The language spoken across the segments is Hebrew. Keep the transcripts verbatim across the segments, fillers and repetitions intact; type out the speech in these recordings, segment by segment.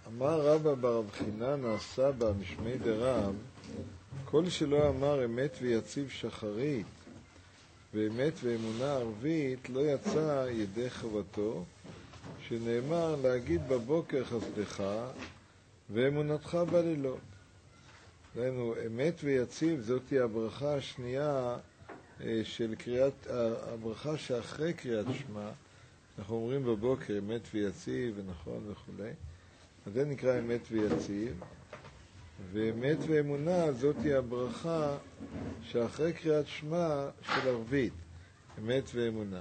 אמר רבא ברב חינן נעשה במשמי דרב, כל שלא אמר אמת ויציב שחרית, ואמת ואמונה ערבית, לא יצא ידי חובתו, שנאמר להגיד בבוקר חסדך, ואמונתך בלילות. ראינו, אמת ויציב, זאת היא הברכה השנייה של קריאת, הברכה שאחרי קריאת שמע, אנחנו אומרים בבוקר אמת ויציב ונכון וכו'. אז זה נקרא אמת ויציב, ואמת ואמונה זאת היא הברכה שאחרי קריאת שמע של ערבית, אמת ואמונה.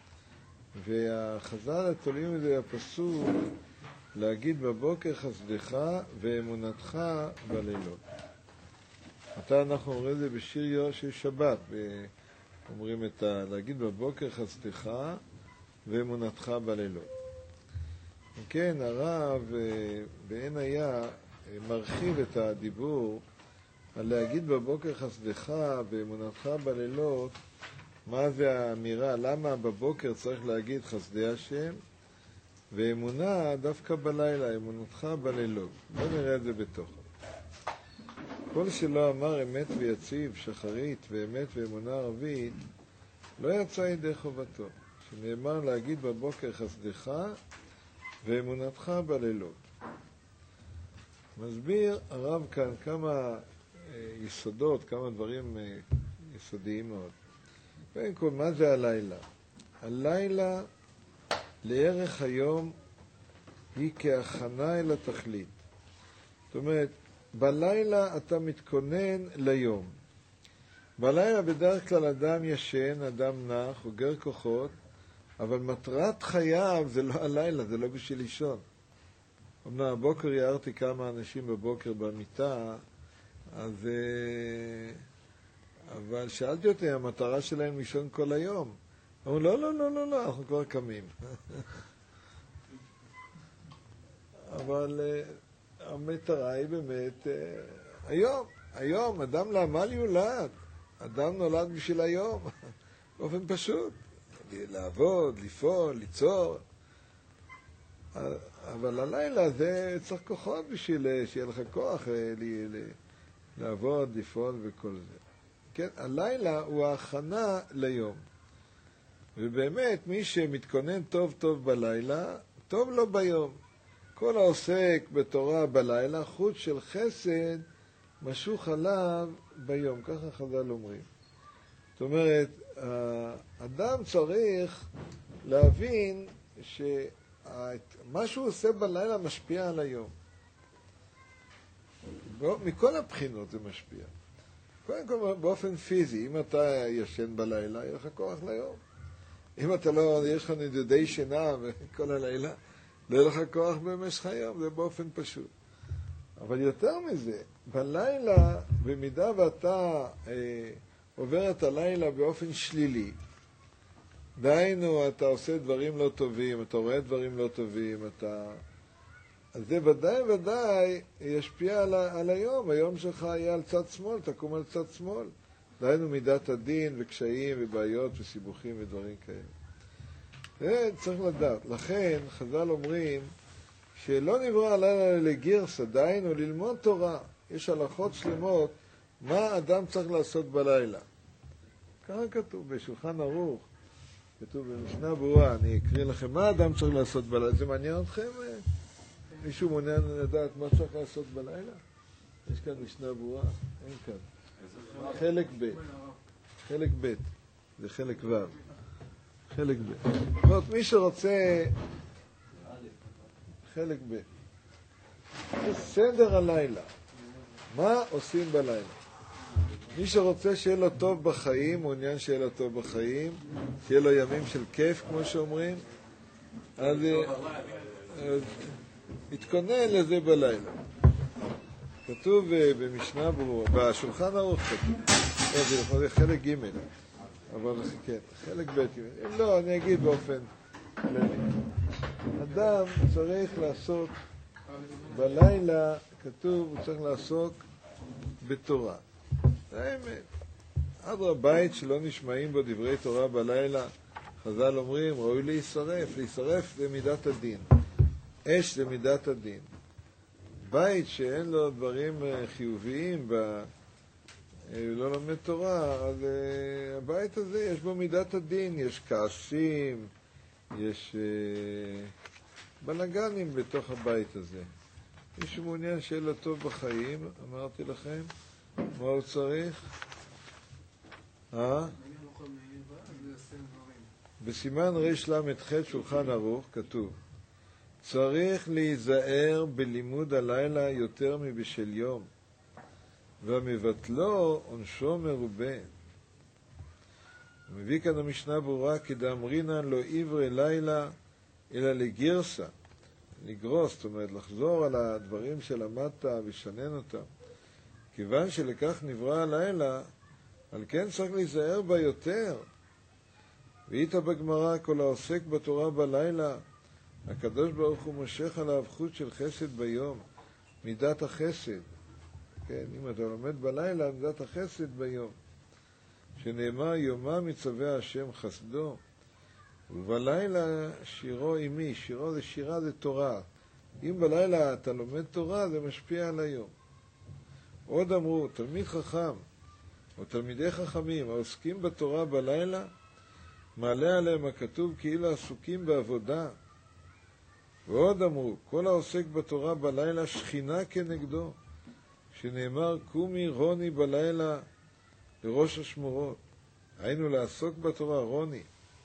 והחז"ל תולים את זה הפסוק להגיד בבוקר חסדך ואמונתך בלילות. עתה אנחנו אומרים את זה בשיר יום של שבת, אומרים את ה... להגיד בבוקר חסדך ואמונתך בלילות. כן, הרב בעין היה מרחיב את הדיבור על להגיד בבוקר חסדך ואמונתך בלילות. מה זה האמירה? למה בבוקר צריך להגיד חסדי השם ואמונה דווקא בלילה, אמונתך בלילות? בוא נראה את זה בתוך. כל שלא אמר אמת ויציב שחרית ואמת ואמונה ערבית, לא יצא ידי חובתו, שנאמר להגיד בבוקר חסדך ואמונתך בלילות. מסביר הרב כאן כמה יסודות, כמה דברים יסודיים מאוד. קודם כל, מה זה הלילה? הלילה לערך היום היא כהכנה אל התכלית. זאת אומרת, בלילה אתה מתכונן ליום. בלילה בדרך כלל אדם ישן, אדם נח, אוגר כוחות, אבל מטרת חייו זה לא הלילה, זה לא בשביל לישון. אמנם הבוקר יערתי כמה אנשים בבוקר במיטה, אז... אבל שאלתי אותי, המטרה שלהם לישון כל היום. אמרו, לא, לא, לא, לא, לא, אנחנו כבר קמים. אבל המטרה היא באמת, היום, היום, אדם לעמל יולד. אדם נולד בשביל היום, באופן פשוט. לעבוד, לפעול, ליצור. אבל הלילה זה צריך כוחות בשביל שיהיה לך כוח לעבוד, לפעול וכל זה. כן, הלילה הוא ההכנה ליום. ובאמת, מי שמתכונן טוב טוב בלילה, טוב לו ביום. כל העוסק בתורה בלילה, חוט של חסד, משוך עליו ביום. ככה חז"ל אומרים. זאת אומרת, האדם צריך להבין שמה שהוא עושה בלילה משפיע על היום. מכל הבחינות זה משפיע. קודם כל, באופן פיזי, אם אתה ישן בלילה, יהיה לך כוח ליום. אם אתה לא, יש לך נדודי שינה וכל הלילה, לא יהיה לך כוח במשך היום, זה באופן פשוט. אבל יותר מזה, בלילה, במידה ואתה אה, עובר את הלילה באופן שלילי, דהיינו, אתה עושה דברים לא טובים, אתה רואה דברים לא טובים, אתה... אז זה ודאי ודאי ישפיע על, ה... על היום. היום שלך יהיה על צד שמאל, תקום על צד שמאל. דהיינו מידת הדין וקשיים ובעיות וסיבוכים ודברים כאלה. זה צריך לדעת. לכן חז"ל אומרים שלא נברא הלילה לגירסא, דהיינו ללמוד תורה. יש הלכות שלמות מה אדם צריך לעשות בלילה. ככה כתוב בשולחן ערוך, כתוב במשנה ברורה, אני אקריא לכם מה אדם צריך לעשות בלילה. זה מעניין אתכם? מישהו מעוניין לדעת מה צריך לעשות בלילה? יש כאן משנה ברורה? אין כאן. חלק ב'. חלק ב'. זה חלק ו'. חלק ב'. זאת אומרת, מי שרוצה... חלק ב'. זה סדר הלילה. מה עושים בלילה? מי שרוצה שיהיה לו טוב בחיים, מעוניין שיהיה לו טוב בחיים, שיהיה לו ימים של כיף, כמו שאומרים, אז... אז התכונן לזה בלילה. כתוב במשנה ברורה, בשולחן ערוך כתוב, זה חלק ג', אבל כן, חלק ב', אם לא, אני אגיד באופן כללי. אדם צריך לעסוק בלילה, כתוב, הוא צריך לעסוק בתורה. זה האמת. עד רבית שלא נשמעים בו דברי תורה בלילה, חז"ל אומרים, ראוי להישרף. להישרף זה מידת הדין. אש זה מידת הדין. בית שאין לו דברים חיוביים, ב... לא לומד תורה, אז הבית הזה יש בו מידת הדין, יש כעסים, יש בלגנים בתוך הבית הזה. מי שמעוניין שיהיה לו טוב בחיים, אמרתי לכם, מה הוא צריך? אה? בסימן רש למד ח' שולחן ערוך כתוב, צריך להיזהר בלימוד הלילה יותר מבשל יום, והמבטלו עונשו מרובה. הוא מביא כאן המשנה ברורה, כדאמרינן לא עברי לילה אלא לגרסה, לגרוס, זאת אומרת לחזור על הדברים שלמדת ושנן אותם. כיוון שלכך נברא הלילה, על כן צריך להיזהר בה יותר. ואיתה בגמרא, כל העוסק בתורה בלילה, הקדוש ברוך הוא מושך עליו חוט של חסד ביום, מידת החסד. כן, אם אתה לומד בלילה, מידת החסד ביום. שנאמר, יומה מצווה השם חסדו, ובלילה שירו עמי. שירו זה שירה, זה תורה. אם בלילה אתה לומד תורה, זה משפיע על היום. עוד אמרו, תלמיד חכם, או תלמידי חכמים, העוסקים בתורה בלילה, מעלה עליהם הכתוב כאילו עסוקים בעבודה. ועוד אמרו, כל העוסק בתורה בלילה שכינה כנגדו, שנאמר, קומי רוני בלילה לראש השמורות. היינו לעסוק בתורה רוני.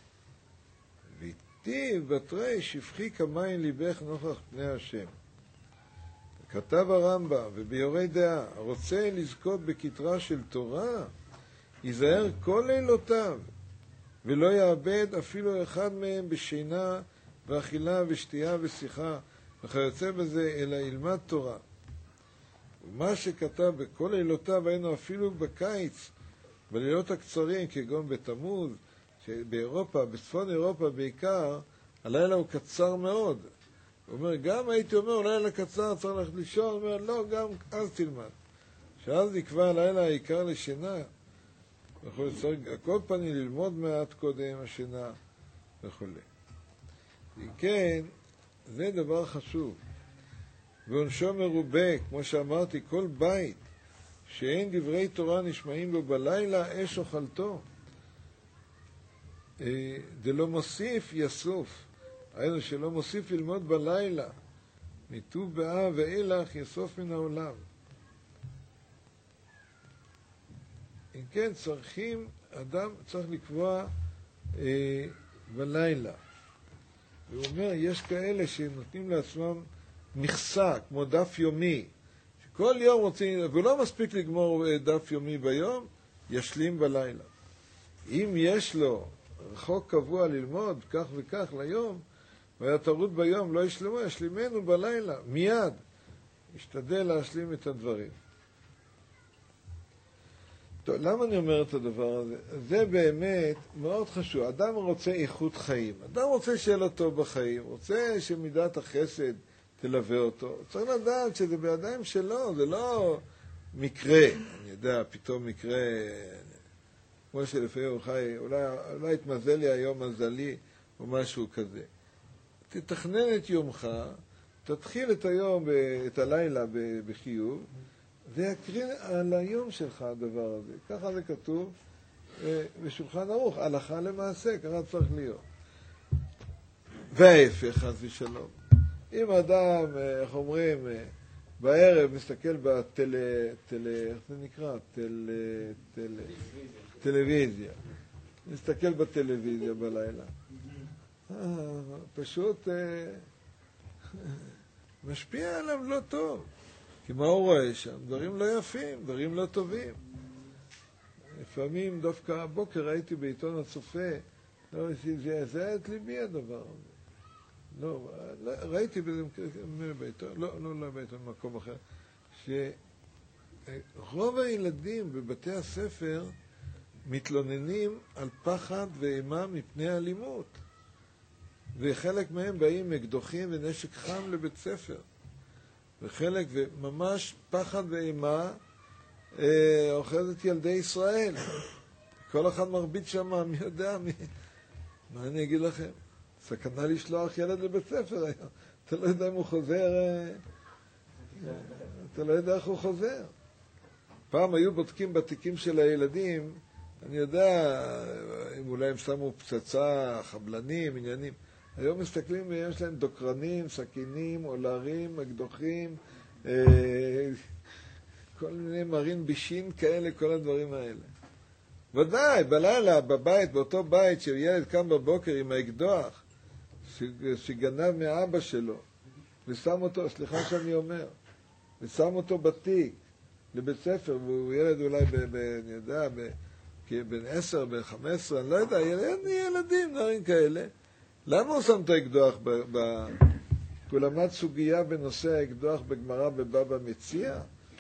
והטיב בתרי שפכי כמים ליבך נוכח פני השם. כתב הרמב"ם וביורי דעה, הרוצה לזכות בכתרה של תורה, ייזהר כל לילותיו, ולא יאבד אפילו אחד מהם בשינה ואכילה ושתייה ושיחה, וכיוצא בזה, אלא ילמד תורה. ומה שכתב בכל לילותיו, היינו אפילו בקיץ, בלילות הקצרים, כגון בתמוז, שבאירופה, בצפון אירופה בעיקר, הלילה הוא קצר מאוד. הוא אומר, גם הייתי אומר, לילה קצר צריך ללכת לישון, הוא אומר, לא, גם אז תלמד. שאז נקבע הלילה העיקר לשינה, וכו', צריך הכל פנים ללמוד מעט קודם השינה, וכו'. אם כן, זה דבר חשוב. ועונשו מרובה, כמו שאמרתי, כל בית שאין דברי תורה נשמעים בו בלילה, אש אוכלתו. דלא מוסיף יסוף. היינו שלא מוסיף ללמוד בלילה, מט"ו באב ואילך יסוף מן העולם. אם כן, צריכים, אדם צריך לקבוע אה, בלילה. הוא אומר, יש כאלה שנותנים לעצמם מכסה, כמו דף יומי, שכל יום רוצים, ולא מספיק לגמור דף יומי ביום, ישלים בלילה. אם יש לו רחוק קבוע ללמוד, כך וכך ליום, והיה טעות ביום, לא ישלמו, ישלימנו בלילה, מיד. ישתדל להשלים את הדברים. טוב, למה אני אומר את הדבר הזה? זה באמת מאוד חשוב. אדם רוצה איכות חיים. אדם רוצה שיהיה לו טוב בחיים. רוצה שמידת החסד תלווה אותו. צריך לדעת שזה בידיים שלו, זה לא מקרה. אני יודע, פתאום מקרה, כמו שלפעמים הוא חי, אולי, אולי התמזל לי היום מזלי, או משהו כזה. תתכנן את יומך, תתחיל את היום, את הלילה בחיוב, זה יקרין על היום שלך הדבר הזה. ככה זה כתוב בשולחן ערוך, הלכה למעשה, ככה צריך להיות. וההפך, חס ושלום. אם אדם, איך אומרים, בערב מסתכל בטל... טל... איך זה נקרא? טל... טל... טלוויזיה. מסתכל בטלוויזיה בלילה. פשוט משפיע עליו לא טוב. כי מה הוא רואה שם? דברים לא יפים, דברים לא טובים. לפעמים דווקא הבוקר הייתי בעיתון הצופה, לא, זה היה את ליבי הדבר הזה. לא, ראיתי בעיתון, לא, לא, לא בעיתון, במקום אחר, שרוב הילדים בבתי הספר מתלוננים על פחד ואימה מפני אלימות. וחלק מהם באים מקדוחים ונשק חם לבית ספר. וחלק, וממש פחד ואימה, אה, אוחז את ילדי ישראל. כל אחד מרביט שם, מי יודע, מי... מה אני אגיד לכם? סכנה לשלוח ילד לבית ספר היום. אתה לא יודע אם הוא חוזר... אה... אתה לא יודע איך הוא חוזר. פעם היו בודקים בתיקים של הילדים, אני יודע, אם אולי הם שמו פצצה, חבלנים, עניינים. היום מסתכלים ויש להם דוקרנים, סכינים, אולרים, אקדוחים, כל מיני מרין בישין כאלה, כל הדברים האלה. ודאי, בלילה, בבית, באותו בית, שילד קם בבוקר עם האקדוח, שגנב מאבא שלו, ושם אותו, סליחה שאני אומר, ושם אותו בתיק, לבית ספר, והוא ילד אולי, ב, ב, אני יודע, ב, בן עשר, בן חמש עשרה, אני לא יודע, ילד, ילדים, נערים כאלה. למה הוא שם את האקדוח? ב, ב, הוא למד סוגיה בנושא האקדוח בגמרא בבבא מציע?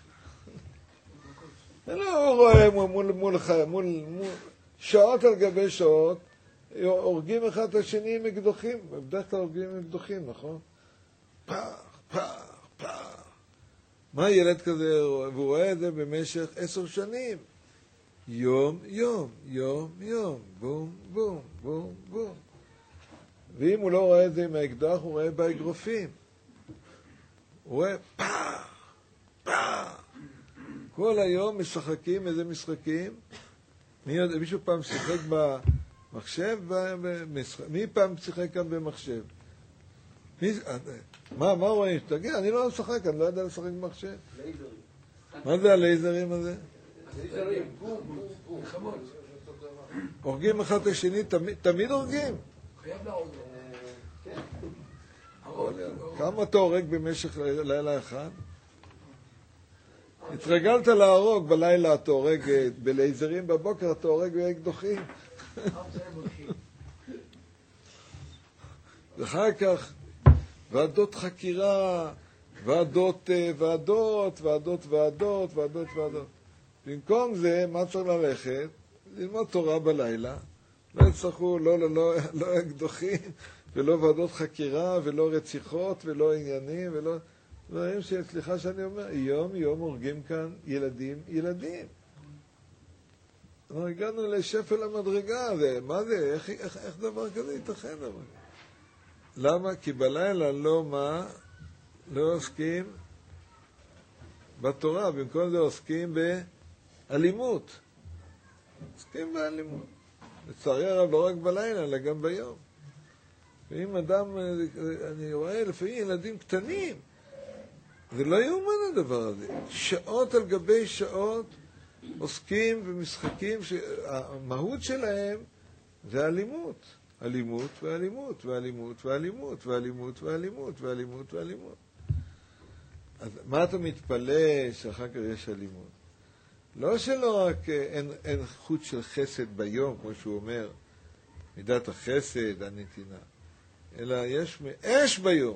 לא, הוא רואה מול, מול, מול, מול, מול שעות על גבי שעות, הורגים אחד את השני עם אקדוחים, בדרך כלל הורגים עם אקדוחים, נכון? פח, פח, פח. מה ילד כזה, והוא רואה את זה במשך עשר שנים. יום, יום, יום, יום, בום, בום, בום, בום. ואם הוא לא רואה את זה עם האקדוח, הוא רואה באגרופים. הוא רואה פח, פח. כל היום משחקים איזה משחקים. מי יודע, מישהו פעם שיחק במחשב? במשחק. מי פעם שיחק כאן במחשב? מי, מה, מה רואים? תגיד, אני לא משחק, אני לא יודע לשחק במחשב. לייזרים. מה זה הלייזרים הזה? לייזרים, בום, בום, בום. חמוד. הורגים אחד את השני, תמיד, תמיד הורגים. חייב להרוג. כן. כמה אתה הורג במשך לילה אחד? התרגלת להרוג, בלילה אתה הורג בלייזרים, בבוקר אתה הורג באקדוחים. ואחר כך ועדות חקירה, ועדות, ועדות, ועדות, ועדות, ועדות, ועדות. במקום זה, מה צריך ללכת? ללמוד תורה בלילה. לא יצטרכו, לא, לא, לא, לא אקדוחים, ולא ועדות חקירה, ולא רציחות, ולא עניינים, ולא... דברים שסליחה שאני אומר, יום יום הורגים כאן ילדים, ילדים. אנחנו הגענו לשפל המדרגה, זה, מה זה, איך, איך, איך דבר כזה ייתכן? למה? כי בלילה לא מה, לא עוסקים בתורה, במקום זה עוסקים באלימות. עוסקים באלימות. לצערי הרב לא רק בלילה, אלא גם ביום. ואם אדם, אני רואה לפעמים ילדים קטנים, זה לא יאומן הדבר הזה. שעות על גבי שעות עוסקים במשחקים שהמהות שלהם זה אלימות. אלימות ואלימות ואלימות ואלימות ואלימות ואלימות ואלימות ואלימות. אז מה אתה מתפלא שאחר כך יש אלימות? לא שלא רק אין, אין חוט של חסד ביום, כמו שהוא אומר, מידת החסד, הנתינה, אלא יש אש ביום.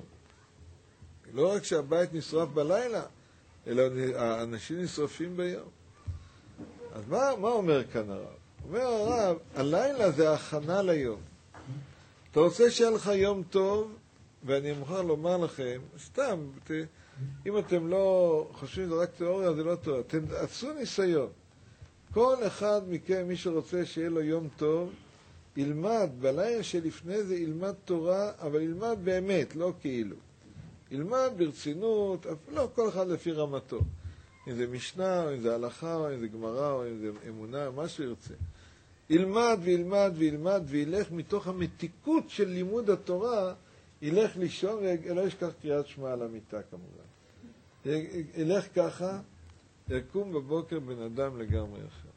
לא רק שהבית נשרף בלילה, אלא האנשים נשרפים ביום. אז מה, מה אומר כאן הרב? אומר הרב, הלילה זה הכנה ליום. אתה רוצה שיהיה לך יום טוב, ואני מוכרח לומר לכם, סתם, ת, אם אתם לא חושבים שזה רק תיאוריה, זה לא תיאוריה. אתם עשו ניסיון. כל אחד מכם, מי שרוצה שיהיה לו יום טוב, ילמד, בלילה שלפני זה ילמד תורה, אבל ילמד באמת, לא כאילו. ילמד ברצינות, לא, כל אחד לפי רמתו. אם זה משנה, או אם זה הלכה, או אם זה גמרא, או אם זה אמונה, מה שירצה. ילמד וילמד וילמד וילך מתוך המתיקות של לימוד התורה, ילך לישון ולא ישכח קריאת שמע על המיטה כמובן. ילך ככה, יקום בבוקר בן אדם לגמרי אחר.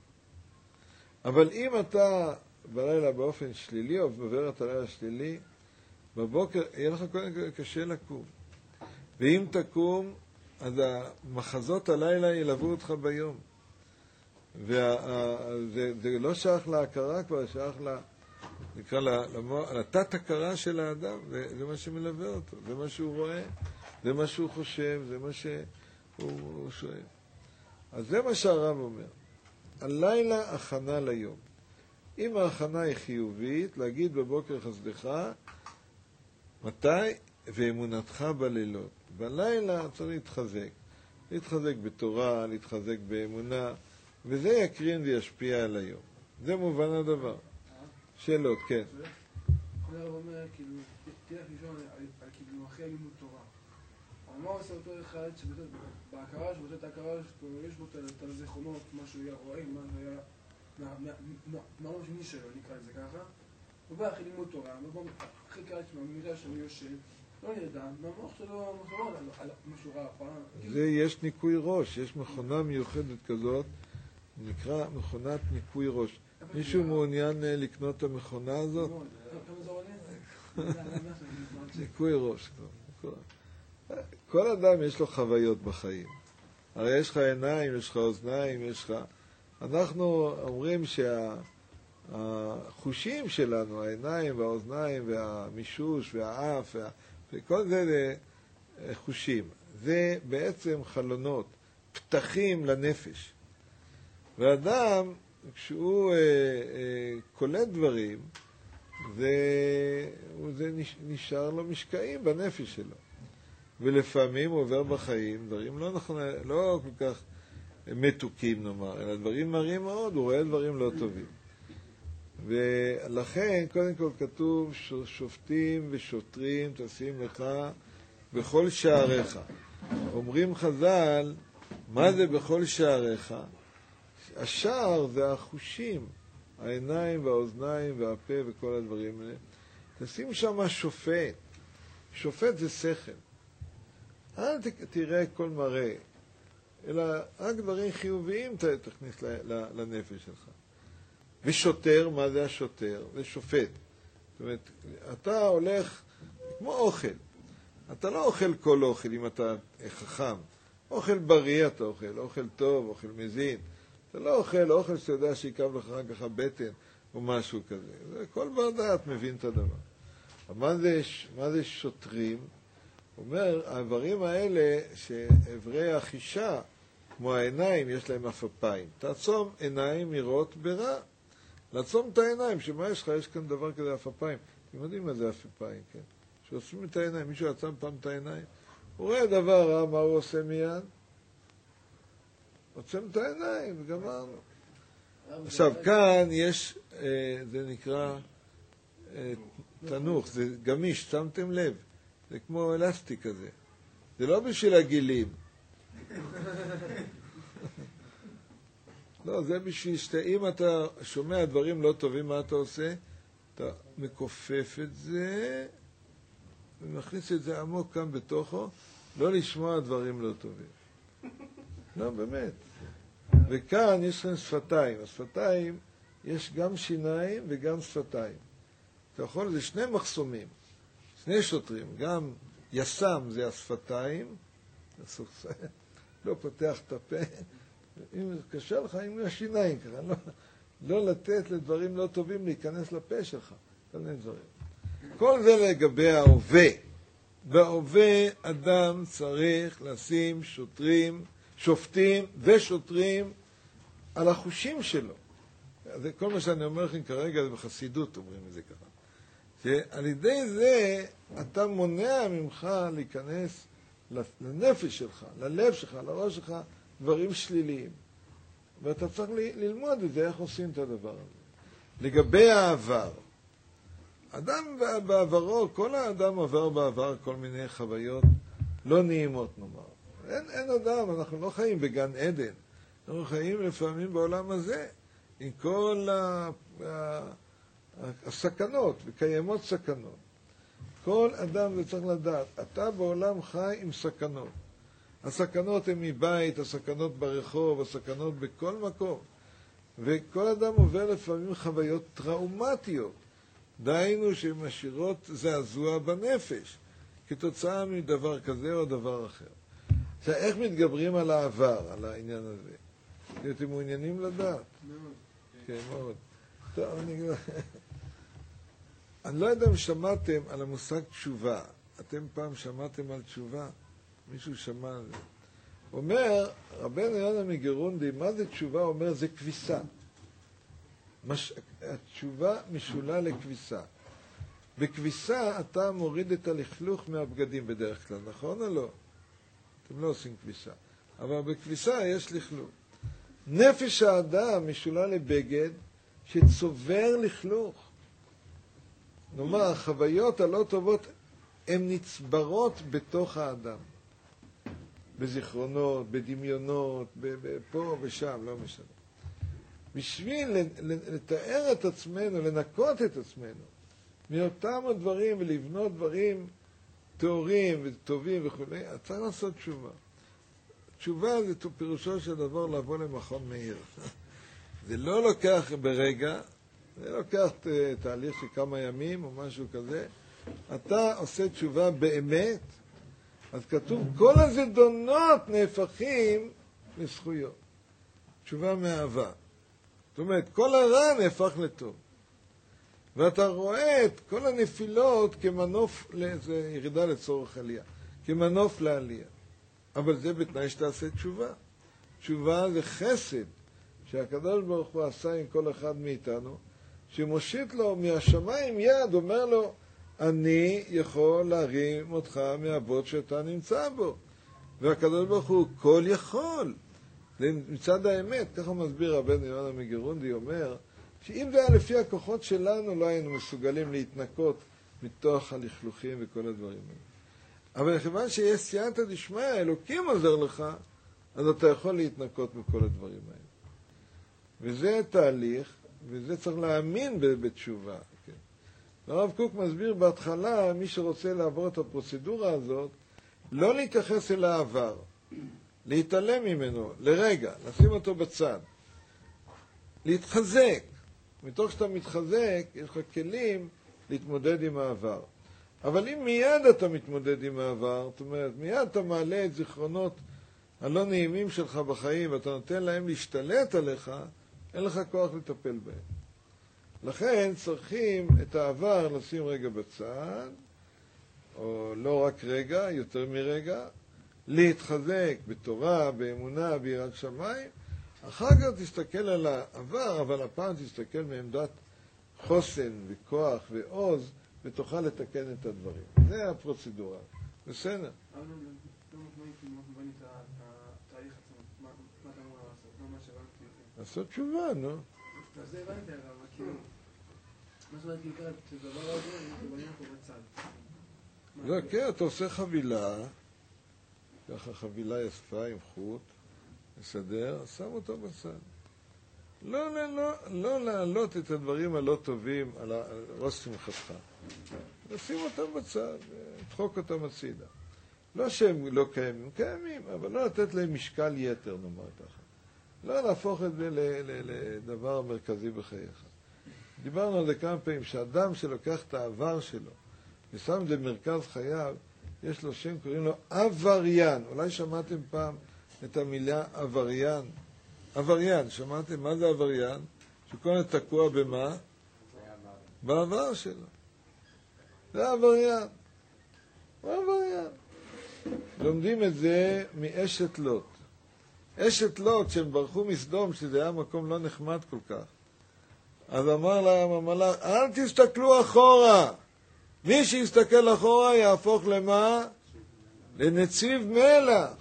אבל אם אתה בלילה באופן שלילי, או עובר את הלילה שלילי, בבוקר יהיה לך קודם קשה לקום. ואם תקום, אז המחזות הלילה ילוו אותך ביום. וזה זה לא שייך להכרה כבר, שייך ל... נקרא לתת הכרה של האדם, זה מה שמלווה אותו, זה מה שהוא רואה, זה מה שהוא חושב, זה מה שהוא שואל. אז זה מה שהרב אומר. הלילה הכנה ליום. אם ההכנה היא חיובית, להגיד בבוקר חסדך, מתי? ואמונתך בלילות. בלילה צריך להתחזק. להתחזק בתורה, להתחזק באמונה, וזה יקרין וישפיע על היום. זה מובן הדבר. שאלות, כן. הרב אומר, כאילו, תלך לישון על כאילו אחרי לימוד תורה. מה עושה אותו אחד שבהכרה, שבאותה את ההכרה, יש בו את הזיכרונות, מה שהוא היה רואה, מה היה מהעולם השני שלו, נקרא לזה ככה. הוא בא אחרי לימוד תורה, אחרי קיץ מהמילה שאני יושב, לא נרדם, מהמוח שלו מחשבות על משהו רע, פעם. זה יש ניקוי ראש, יש מכונה מיוחדת כזאת, נקרא מכונת ניקוי ראש. מישהו מעוניין לקנות את המכונה הזאת? כמה זה עולה? ניקוי ראש. כל אדם יש לו חוויות בחיים. הרי יש לך עיניים, יש לך אוזניים, יש לך... אנחנו אומרים שהחושים שלנו, העיניים והאוזניים והמישוש והאף, וכל זה חושים. זה בעצם חלונות, פתחים לנפש. ואדם, כשהוא אה, אה, קולט דברים, זה, זה נשאר לו משקעים בנפש שלו. ולפעמים הוא עובר בחיים דברים לא, נכון, לא כל כך מתוקים, נאמר, אלא דברים מרים מאוד, הוא רואה דברים לא טובים. ולכן, קודם כל כתוב, שופטים ושוטרים תשים לך בכל שעריך. אומרים חז"ל, מה זה בכל שעריך? השער זה החושים, העיניים והאוזניים והפה וכל הדברים האלה. תשים שם שופט. שופט זה שכל. אל תראה כל מראה, אלא רק דברים חיוביים תכניס לנפש שלך. ושוטר, מה זה השוטר? זה שופט. זאת אומרת, אתה הולך כמו אוכל. אתה לא אוכל כל אוכל אם אתה חכם. אוכל בריא אתה אוכל, אוכל טוב, אוכל מזין. אתה לא אוכל, אוכל שאתה יודע שיקב לך רק ככה בטן או משהו כזה. כל בר דעת מבין את הדבר. מה זה, מה זה שוטרים? הוא אומר, העברים האלה שעברי החישה, כמו העיניים, יש להם אפפיים. תעצום עיניים מראות ברע. לעצום את העיניים, שמה יש לך? יש כאן דבר כזה אפפיים. אתם יודעים מה זה אפפיים, כן? שעוצמים את העיניים, מישהו עצם פעם את העיניים, הוא רואה דבר רע, מה הוא עושה מיד? עוצם את העיניים, וגמרנו. עכשיו, כאן יש, זה נקרא תנוך, זה גמיש, שמתם לב. זה כמו אלסטיק כזה. זה לא בשביל הגילים. לא, זה בשביל שאם אתה שומע דברים לא טובים, מה אתה עושה? אתה מכופף את זה, ומכניס את זה עמוק כאן בתוכו, לא לשמוע דברים לא טובים. לא, באמת. וכאן יש לכם שפתיים. השפתיים, יש גם שיניים וגם שפתיים. אתה יכול, זה שני מחסומים, שני שוטרים. גם יסם זה השפתיים, לא פותח את הפה. אם קשה לך, עם השיניים ככה, לא, לא לתת לדברים לא טובים להיכנס לפה שלך. כל מיני דברים. כל זה לגבי ההווה. בהווה אדם צריך לשים שוטרים, שופטים ושוטרים על החושים שלו. זה כל מה שאני אומר לכם כרגע, זה בחסידות אומרים את זה ככה. שעל ידי זה אתה מונע ממך להיכנס לנפש שלך, ללב שלך, לראש שלך, דברים שליליים. ואתה צריך ללמוד את זה, איך עושים את הדבר הזה. לגבי העבר, אדם בעברו, כל האדם עבר בעבר כל מיני חוויות לא נעימות, נאמר. אין, אין אדם, אנחנו לא חיים בגן עדן. אנחנו חיים לפעמים בעולם הזה, עם כל ה, ה, הסכנות, וקיימות סכנות. כל אדם זה צריך לדעת, אתה בעולם חי עם סכנות. הסכנות הן מבית, הסכנות ברחוב, הסכנות בכל מקום. וכל אדם עובר לפעמים חוויות טראומטיות. דהיינו שמשאירות זעזוע בנפש, כתוצאה מדבר כזה או דבר אחר. עכשיו, איך מתגברים על העבר, על העניין הזה? אתם מעוניינים לדעת? מאוד. כן, מאוד. טוב, אני... אני לא יודע אם שמעתם על המושג תשובה. אתם פעם שמעתם על תשובה? מישהו שמע על זה. אומר, רבנו יונה מגרונדי, מה זה תשובה? אומר, זה כביסה. מש... התשובה משולה לכביסה. בכביסה אתה מוריד את הלכלוך מהבגדים בדרך כלל, נכון או לא? אתם לא עושים כביסה. אבל בכביסה יש לכלוך. נפש האדם משולה לבגד שצובר לכלוך. נאמר, החוויות הלא טובות הן נצברות בתוך האדם. בזיכרונות, בדמיונות, פה ושם, לא משנה. בשביל לתאר את עצמנו, לנקות את עצמנו מאותם הדברים ולבנות דברים טהורים וטובים וכו', צריך לעשות תשובה. תשובה זה פירושו של דבר לבוא למכון מאיר. זה לא לוקח ברגע, זה לוקח תהליך של כמה ימים או משהו כזה. אתה עושה תשובה באמת, אז כתוב כל הזדונות נהפכים לזכויות. תשובה מאהבה. זאת אומרת, כל הרע נהפך לטוב. ואתה רואה את כל הנפילות כמנוף, זה ירידה לצורך עלייה, כמנוף לעלייה. אבל זה בתנאי שתעשה תשובה. תשובה זה חסד שהקדוש ברוך הוא עשה עם כל אחד מאיתנו, שמושיט לו מהשמיים יד, אומר לו, אני יכול להרים אותך מהבוט שאתה נמצא בו. והקדוש ברוך הוא כל יכול. זה מצד האמת, ככה מסביר רבנו יונה מגרונדי, אומר, שאם זה היה לפי הכוחות שלנו, לא היינו מסוגלים להתנקות מתוך הלכלוכים וכל הדברים האלה. אבל כיוון שיש סייעתא דשמיא, אלוקים עוזר לך, אז אתה יכול להתנקות מכל הדברים האלה. וזה תהליך, וזה צריך להאמין בתשובה. כן? הרב קוק מסביר בהתחלה, מי שרוצה לעבור את הפרוצדורה הזאת, לא להתייחס אל העבר, להתעלם ממנו, לרגע, לשים אותו בצד. להתחזק. מתוך שאתה מתחזק, יש לך כלים להתמודד עם העבר. אבל אם מיד אתה מתמודד עם העבר, זאת אומרת, מיד אתה מעלה את זיכרונות הלא נעימים שלך בחיים, ואתה נותן להם להשתלט עליך, אין לך כוח לטפל בהם. לכן צריכים את העבר לשים רגע בצד, או לא רק רגע, יותר מרגע, להתחזק בתורה, באמונה, ביראת שמיים, אחר כך תסתכל על העבר, אבל הפעם תסתכל מעמדת חוסן וכוח ועוז, ותוכל לתקן את הדברים. זה הפרוצדורה. בסדר. אבל לא מובנים כאילו מובנים את התהליך עצמו. מה אתה אמור לעשות? לא מה שהבנתי. לעשות תשובה, נו. אז זה הבנתי עליו, אבל כאילו... מה זאת אומרת, כאילו, את הדבר הזה, אני בונים פה בצד. לא, כן, אתה עושה חבילה, ככה חבילה יפה עם חוט, מסדר, שם אותו בצד. לא, לא, לא, לא להעלות את הדברים הלא טובים על ראש שמחתך. לשים אותם בצד, לדחוק אותם הצידה. לא שהם לא קיימים, הם קיימים, אבל לא לתת להם משקל יתר, נאמר ככה. לא להפוך את זה לדבר מרכזי בחייך. דיברנו על זה כמה פעמים, שאדם שלוקח את העבר שלו, ושם את זה במרכז חייו, יש לו שם, קוראים לו עבריין. אולי שמעתם פעם את המילה עבריין? עבריין, שמעתם מה זה עבריין? שכל הזמן תקוע במה? בעבר שלו. זה עבריין. הוא עבריין. לומדים את זה מאשת לוט. אשת לוט, שהם ברחו מסדום, שזה היה מקום לא נחמד כל כך. אז אמר להם המלאך, אל תסתכלו אחורה. מי שיסתכל אחורה יהפוך למה? לנציב מלח.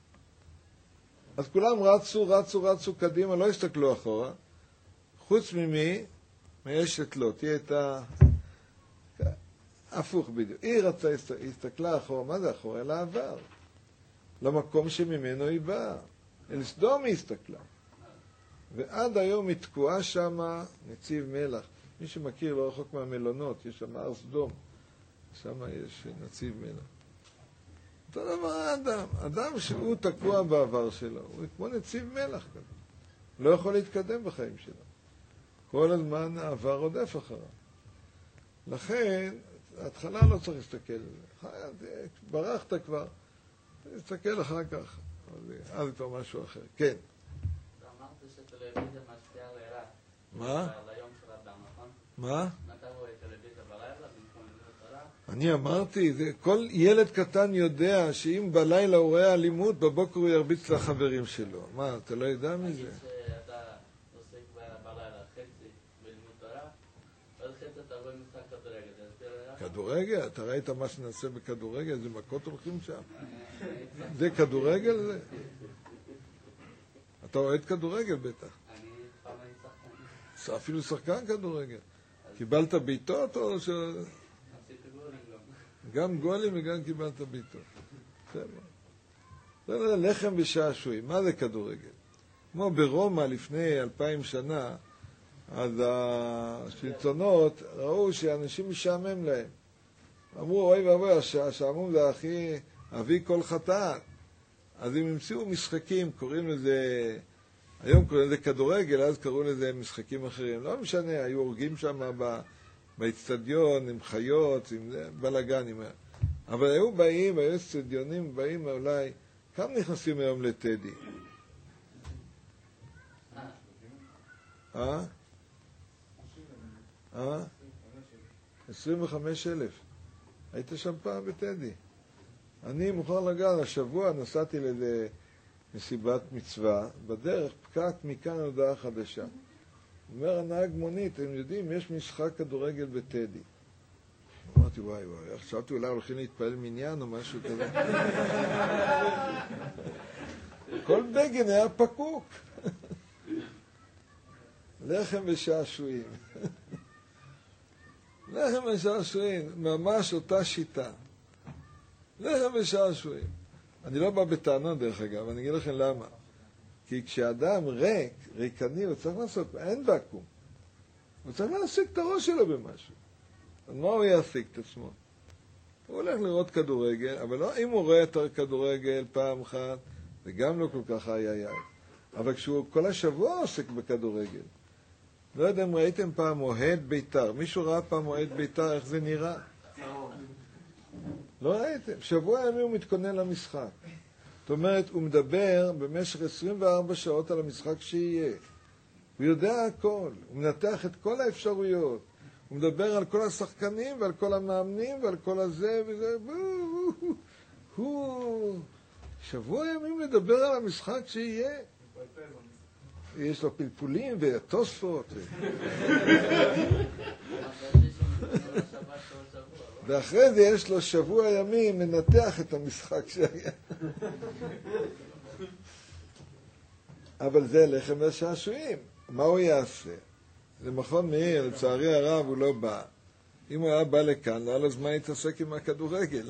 אז כולם רצו, רצו, רצו קדימה, לא הסתכלו אחורה. חוץ ממי? מאשת לוט. היא הייתה הפוך בדיוק. היא רצה, הסתכלה אחורה. מה זה אחורה? אל העבר. למקום שממנו היא באה. אל סדום היא הסתכלה. ועד היום היא תקועה שם נציב מלח. מי שמכיר לא רחוק מהמלונות, יש שם הר סדום. שם יש נציב מלח. אותו דבר האדם. אדם שהוא תקוע בעבר שלו, הוא כמו נציב מלח כזה. לא יכול להתקדם בחיים שלו. כל הזמן העבר עודף אחריו. לכן, ההתחלה לא צריך להסתכל על זה. ברחת כבר, תסתכל אחר כך. אז זה כבר משהו אחר. כן. אמרת שטלוויזיה משפיעה על העירה. מה? על היום של אדם, נכון? מה? אתה רואה טלוויזיה בלילה במקום לראות עליו? אני אמרתי, זה, כל ילד קטן יודע שאם בלילה הוא רואה אלימות, בבוקר הוא ירביץ לחברים שלו. מה, אתה לא יודע מזה? נגיד שאתה עוסק בלילה חצי בלימוד תורה, ועוד חצי אתה רואה משחק כדורגל, זה יסביר לך? כדורגל? אתה ראית מה שנעשה בכדורגל? איזה מכות הולכים שם? זה כדורגל זה? אתה אוהד כדורגל בטח. אני פעם אני שחקן. אפילו שחקן כדורגל. קיבלת בעיטות או ש... עשיתי גולים גם. גם גולים וגם קיבלת בעיטות. בסדר. זה לחם ושעשועים. מה זה כדורגל? כמו ברומא לפני אלפיים שנה, אז השלטונות ראו שאנשים משעמם להם. אמרו, אוי ואבוי, השעמום זה הכי אבי כל חטאת. אז הם המציאו משחקים, קוראים לזה, היום קוראים לזה כדורגל, אז קראו לזה משחקים אחרים. לא משנה, היו הורגים שם באצטדיון עם חיות, עם בלגנים. אבל היו באים, היו אצטדיונים, באים אולי, כמה נכנסים היום לטדי? אה? אה? עשרים וחמישה אלף. היית שם פעם בטדי. אני מוכר לגן, השבוע נסעתי לאיזה מסיבת מצווה, בדרך פקק מכאן הודעה חדשה. אומר הנהג מונית, הם יודעים, יש משחק כדורגל בטדי. אמרתי, וואי וואי, חשבתי אולי הולכים להתפעל מניין או משהו כזה. כל בגן היה פקוק. לחם ושעשועים. לחם ושעשועים, ממש אותה שיטה. לחם ושעשועים. אני לא בא בטענות דרך אגב, אני אגיד לכם למה. כי כשאדם ריק, ריקני, הוא צריך לעשות, אין ואקום. הוא צריך להשיג את הראש שלו במשהו. אז מה הוא יעסיק את עצמו? הוא הולך לראות כדורגל, אבל לא אם הוא רואה את הכדורגל פעם אחת, זה גם לא כל כך איי איי איי. אבל כשהוא כל השבוע עוסק בכדורגל, לא יודע אם ראיתם פעם אוהד ביתר. מישהו ראה פעם אוהד ביתר, איך זה נראה? לא ראיתם. שבוע ימים הוא מתכונן למשחק. זאת אומרת, הוא מדבר במשך עשרים וארבע שעות על המשחק שיהיה. הוא יודע הכל. הוא מנתח את כל האפשרויות. הוא מדבר על כל השחקנים ועל כל המאמנים ועל כל הזה וזה. הוא... שבוע ימים לדבר על המשחק שיהיה. יש לו פלפולים ותוספות. ואחרי זה יש לו שבוע ימים מנתח את המשחק שהיה. אבל זה לחם ושעשועים. מה הוא יעשה? למכון מאיר, לצערי הרב, הוא לא בא. אם הוא היה בא לכאן, לא היה לו זמן להתעסק עם הכדורגל.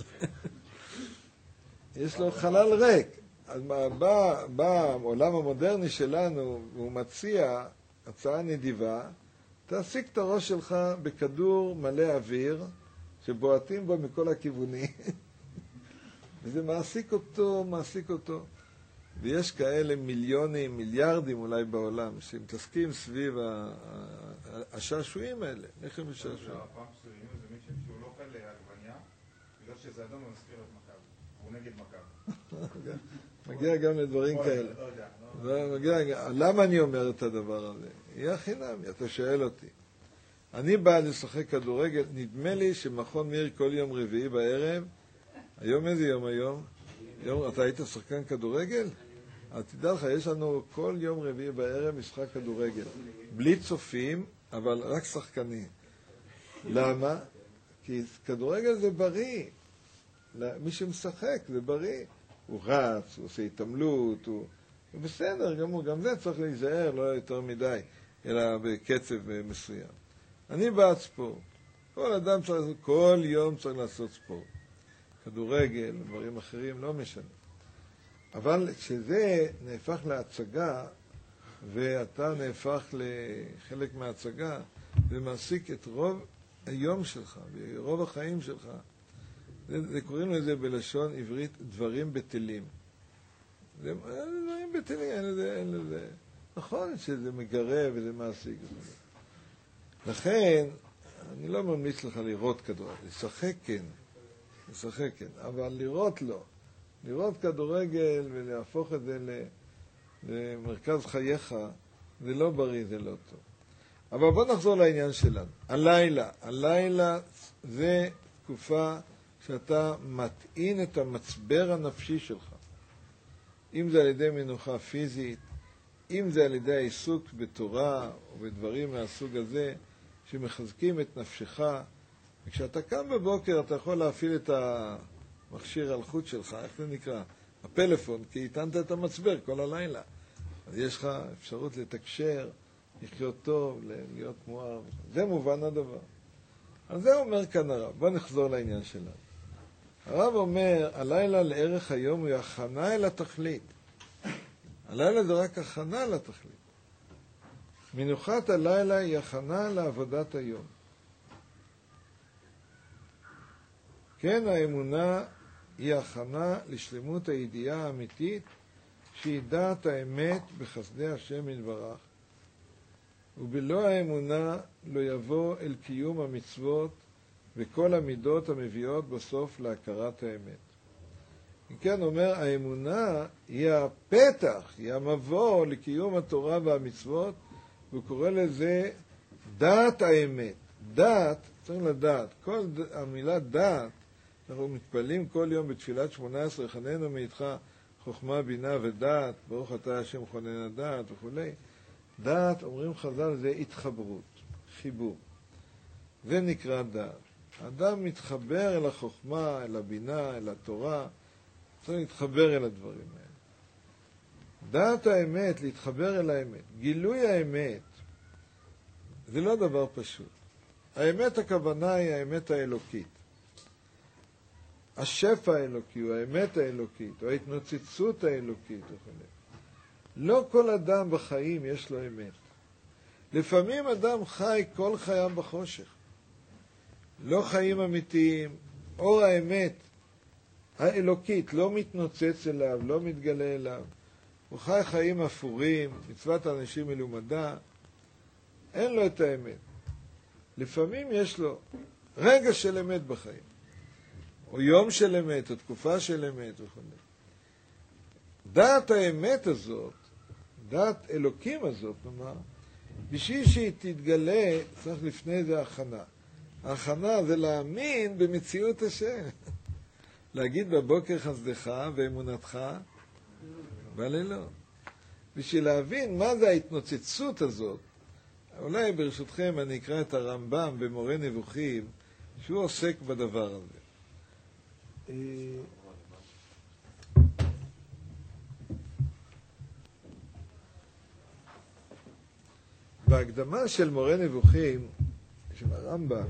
יש לו חלל ריק. אז בא, בא העולם המודרני שלנו, והוא מציע הצעה נדיבה, תעסיק את הראש שלך בכדור מלא אוויר, שבועטים בו מכל הכיוונים, וזה מעסיק אותו, מעסיק אותו. ויש כאלה מיליונים, מיליארדים אולי בעולם, שמתעסקים סביב השעשועים האלה. לחם ושעשועים. הפעם שלי, זה מישהו שהוא לא אוכל עגבניה, בגלל שזה אדום הוא מזכיר את מכבי. הוא נגד מכבי. מגיע גם לדברים כאלה. למה אני אומר את הדבר הזה? יהיה חינם, אתה שואל אותי. אני בא לשחק כדורגל, נדמה לי שמכון מאיר כל יום רביעי בערב, היום איזה יום היום? יום, אתה היית שחקן כדורגל? אז תדע לך, יש לנו כל יום רביעי בערב משחק כדורגל. בלי צופים, אבל רק שחקנים. למה? כי כדורגל זה בריא. מי שמשחק זה בריא. הוא רץ, הוא עושה התעמלות, הוא... הוא בסדר, גם, גם זה צריך להיזהר, לא יותר מדי, אלא בקצב מסוים. אני בעד ספורט. כל אדם צריך, כל יום צריך לעשות ספורט. כדורגל, דברים אחרים, לא משנה. אבל כשזה נהפך להצגה, ואתה נהפך לחלק מההצגה, זה מעסיק את רוב היום שלך, ורוב החיים שלך. זה, זה קוראים לזה בלשון עברית דברים בטלים. זה דברים בטלים, אין לזה, אין לזה. נכון שזה מגרה וזה מעסיק. לכן, אני לא ממליץ לך לראות כדורגל. לשחק כן. לשחק כן. אבל לראות לא. לראות כדורגל ולהפוך את זה למרכז חייך, זה לא בריא, זה לא טוב. אבל בוא נחזור לעניין שלנו. הלילה. הלילה זה תקופה שאתה מטעין את המצבר הנפשי שלך. אם זה על ידי מנוחה פיזית, אם זה על ידי העיסוק בתורה או בדברים מהסוג הזה, שמחזקים את נפשך. וכשאתה קם בבוקר אתה יכול להפעיל את המכשיר הלחות שלך, איך זה נקרא? הפלאפון, כי איתנת את המצבר כל הלילה. אז יש לך אפשרות לתקשר, לחיות טוב, להיות מואר. זה מובן הדבר. אז זה אומר כאן הרב. בוא נחזור לעניין שלנו. הרב אומר, הלילה לערך היום הוא הכנה אל התכלית. הלילה זה רק הכנה לתכלית. מנוחת הלילה היא הכנה לעבודת היום. כן, האמונה היא הכנה לשלמות הידיעה האמיתית, שהיא דעת האמת בחסדי השם יתברך. ובלא האמונה לא יבוא אל קיום המצוות וכל המידות המביאות בסוף להכרת האמת. כן, אומר, האמונה היא הפתח, היא המבוא לקיום התורה והמצוות, והוא קורא לזה דעת האמת. דעת, צריך לדעת, כל המילה דעת, אנחנו מתפללים כל יום בתפילת שמונה עשרה, חננו מאיתך חוכמה, בינה ודעת, ברוך אתה השם חונן הדעת וכו'. דעת, אומרים חז"ל, זה התחברות, חיבור. זה נקרא דעת. האדם מתחבר אל החוכמה, אל הבינה, אל התורה, צריך להתחבר אל הדברים האלה. דעת האמת, להתחבר אל האמת. גילוי האמת, זה לא דבר פשוט. האמת הכוונה היא האמת האלוקית. השפע האלוקי, הוא האמת האלוקית, או ההתנוצצות האלוקית וכו'. לא כל אדם בחיים יש לו אמת. לפעמים אדם חי כל חייו בחושך. לא חיים אמיתיים, אור האמת האלוקית לא מתנוצץ אליו, לא מתגלה אליו. הוא חי חיים אפורים, מצוות האנשים מלומדה, אין לו את האמת. לפעמים יש לו רגע של אמת בחיים, או יום של אמת, או תקופה של אמת וכו'. דעת האמת הזאת, דעת אלוקים הזאת, נאמר, בשביל שהיא תתגלה, צריך לפני זה הכנה. ההכנה זה להאמין במציאות השם. להגיד בבוקר חסדך ואמונתך בלילות. בשביל להבין מה זה ההתנוצצות הזאת, אולי ברשותכם אני אקרא את הרמב"ם במורה נבוכים, שהוא עוסק בדבר הזה. בהקדמה של מורה נבוכים, של הרמב"ם,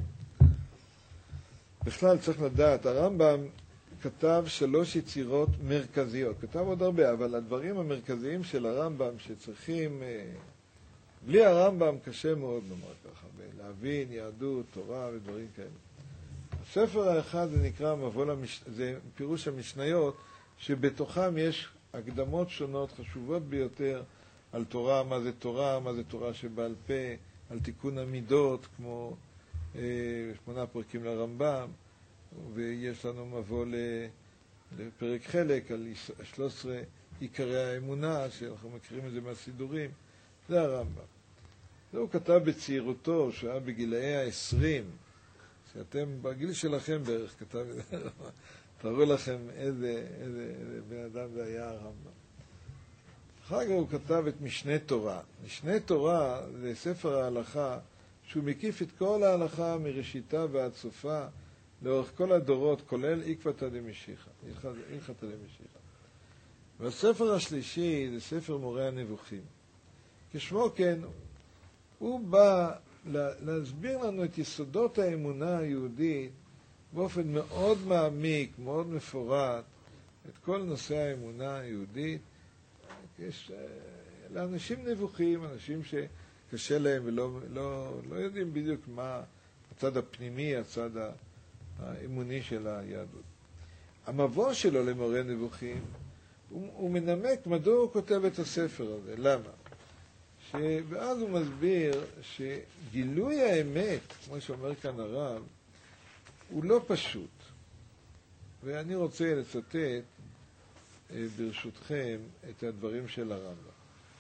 בכלל צריך לדעת, הרמב"ם כתב שלוש יצירות מרכזיות, כתב עוד הרבה, אבל הדברים המרכזיים של הרמב"ם שצריכים, בלי הרמב"ם קשה מאוד לומר ככה, להבין יהדות, תורה ודברים כאלה. הספר האחד זה נקרא מבוא למש... זה פירוש המשניות, שבתוכם יש הקדמות שונות חשובות ביותר על תורה, מה זה תורה, מה זה תורה שבעל פה, על תיקון המידות, כמו אה, שמונה פרקים לרמב"ם, ויש לנו מבוא לפרק חלק על שלוש עשרה עיקרי האמונה, שאנחנו מכירים את זה מהסידורים, זה הרמב"ם. זה הוא כתב בצעירותו, שהיה בגילאי העשרים, שאתם בגיל שלכם בערך כתב את זה, תראו לכם איזה, איזה, איזה בן אדם זה היה הרמב"ם. אחר כך הוא כתב את משנה תורה. משנה תורה זה ספר ההלכה, שהוא מקיף את כל ההלכה מראשיתה ועד סופה, לאורך כל הדורות, כולל עקבתא דמשיחא, הלכתא דמשיחא. והספר השלישי זה ספר מורה הנבוכים. כשמו כן, הוא בא להסביר לנו את יסודות האמונה היהודית באופן מאוד מעמיק, מאוד מפורט, את כל נושא האמונה היהודית. יש לאנשים נבוכים, אנשים שקשה להם ולא לא, לא יודעים בדיוק מה הצד הפנימי, הצד האמוני של היהדות. המבוא שלו למורה נבוכים, הוא, הוא מנמק מדוע הוא כותב את הספר הזה, למה? ש... ואז הוא מסביר שגילוי האמת, כמו שאומר כאן הרב, הוא לא פשוט. ואני רוצה לצטט ברשותכם את הדברים של הרמב"ם.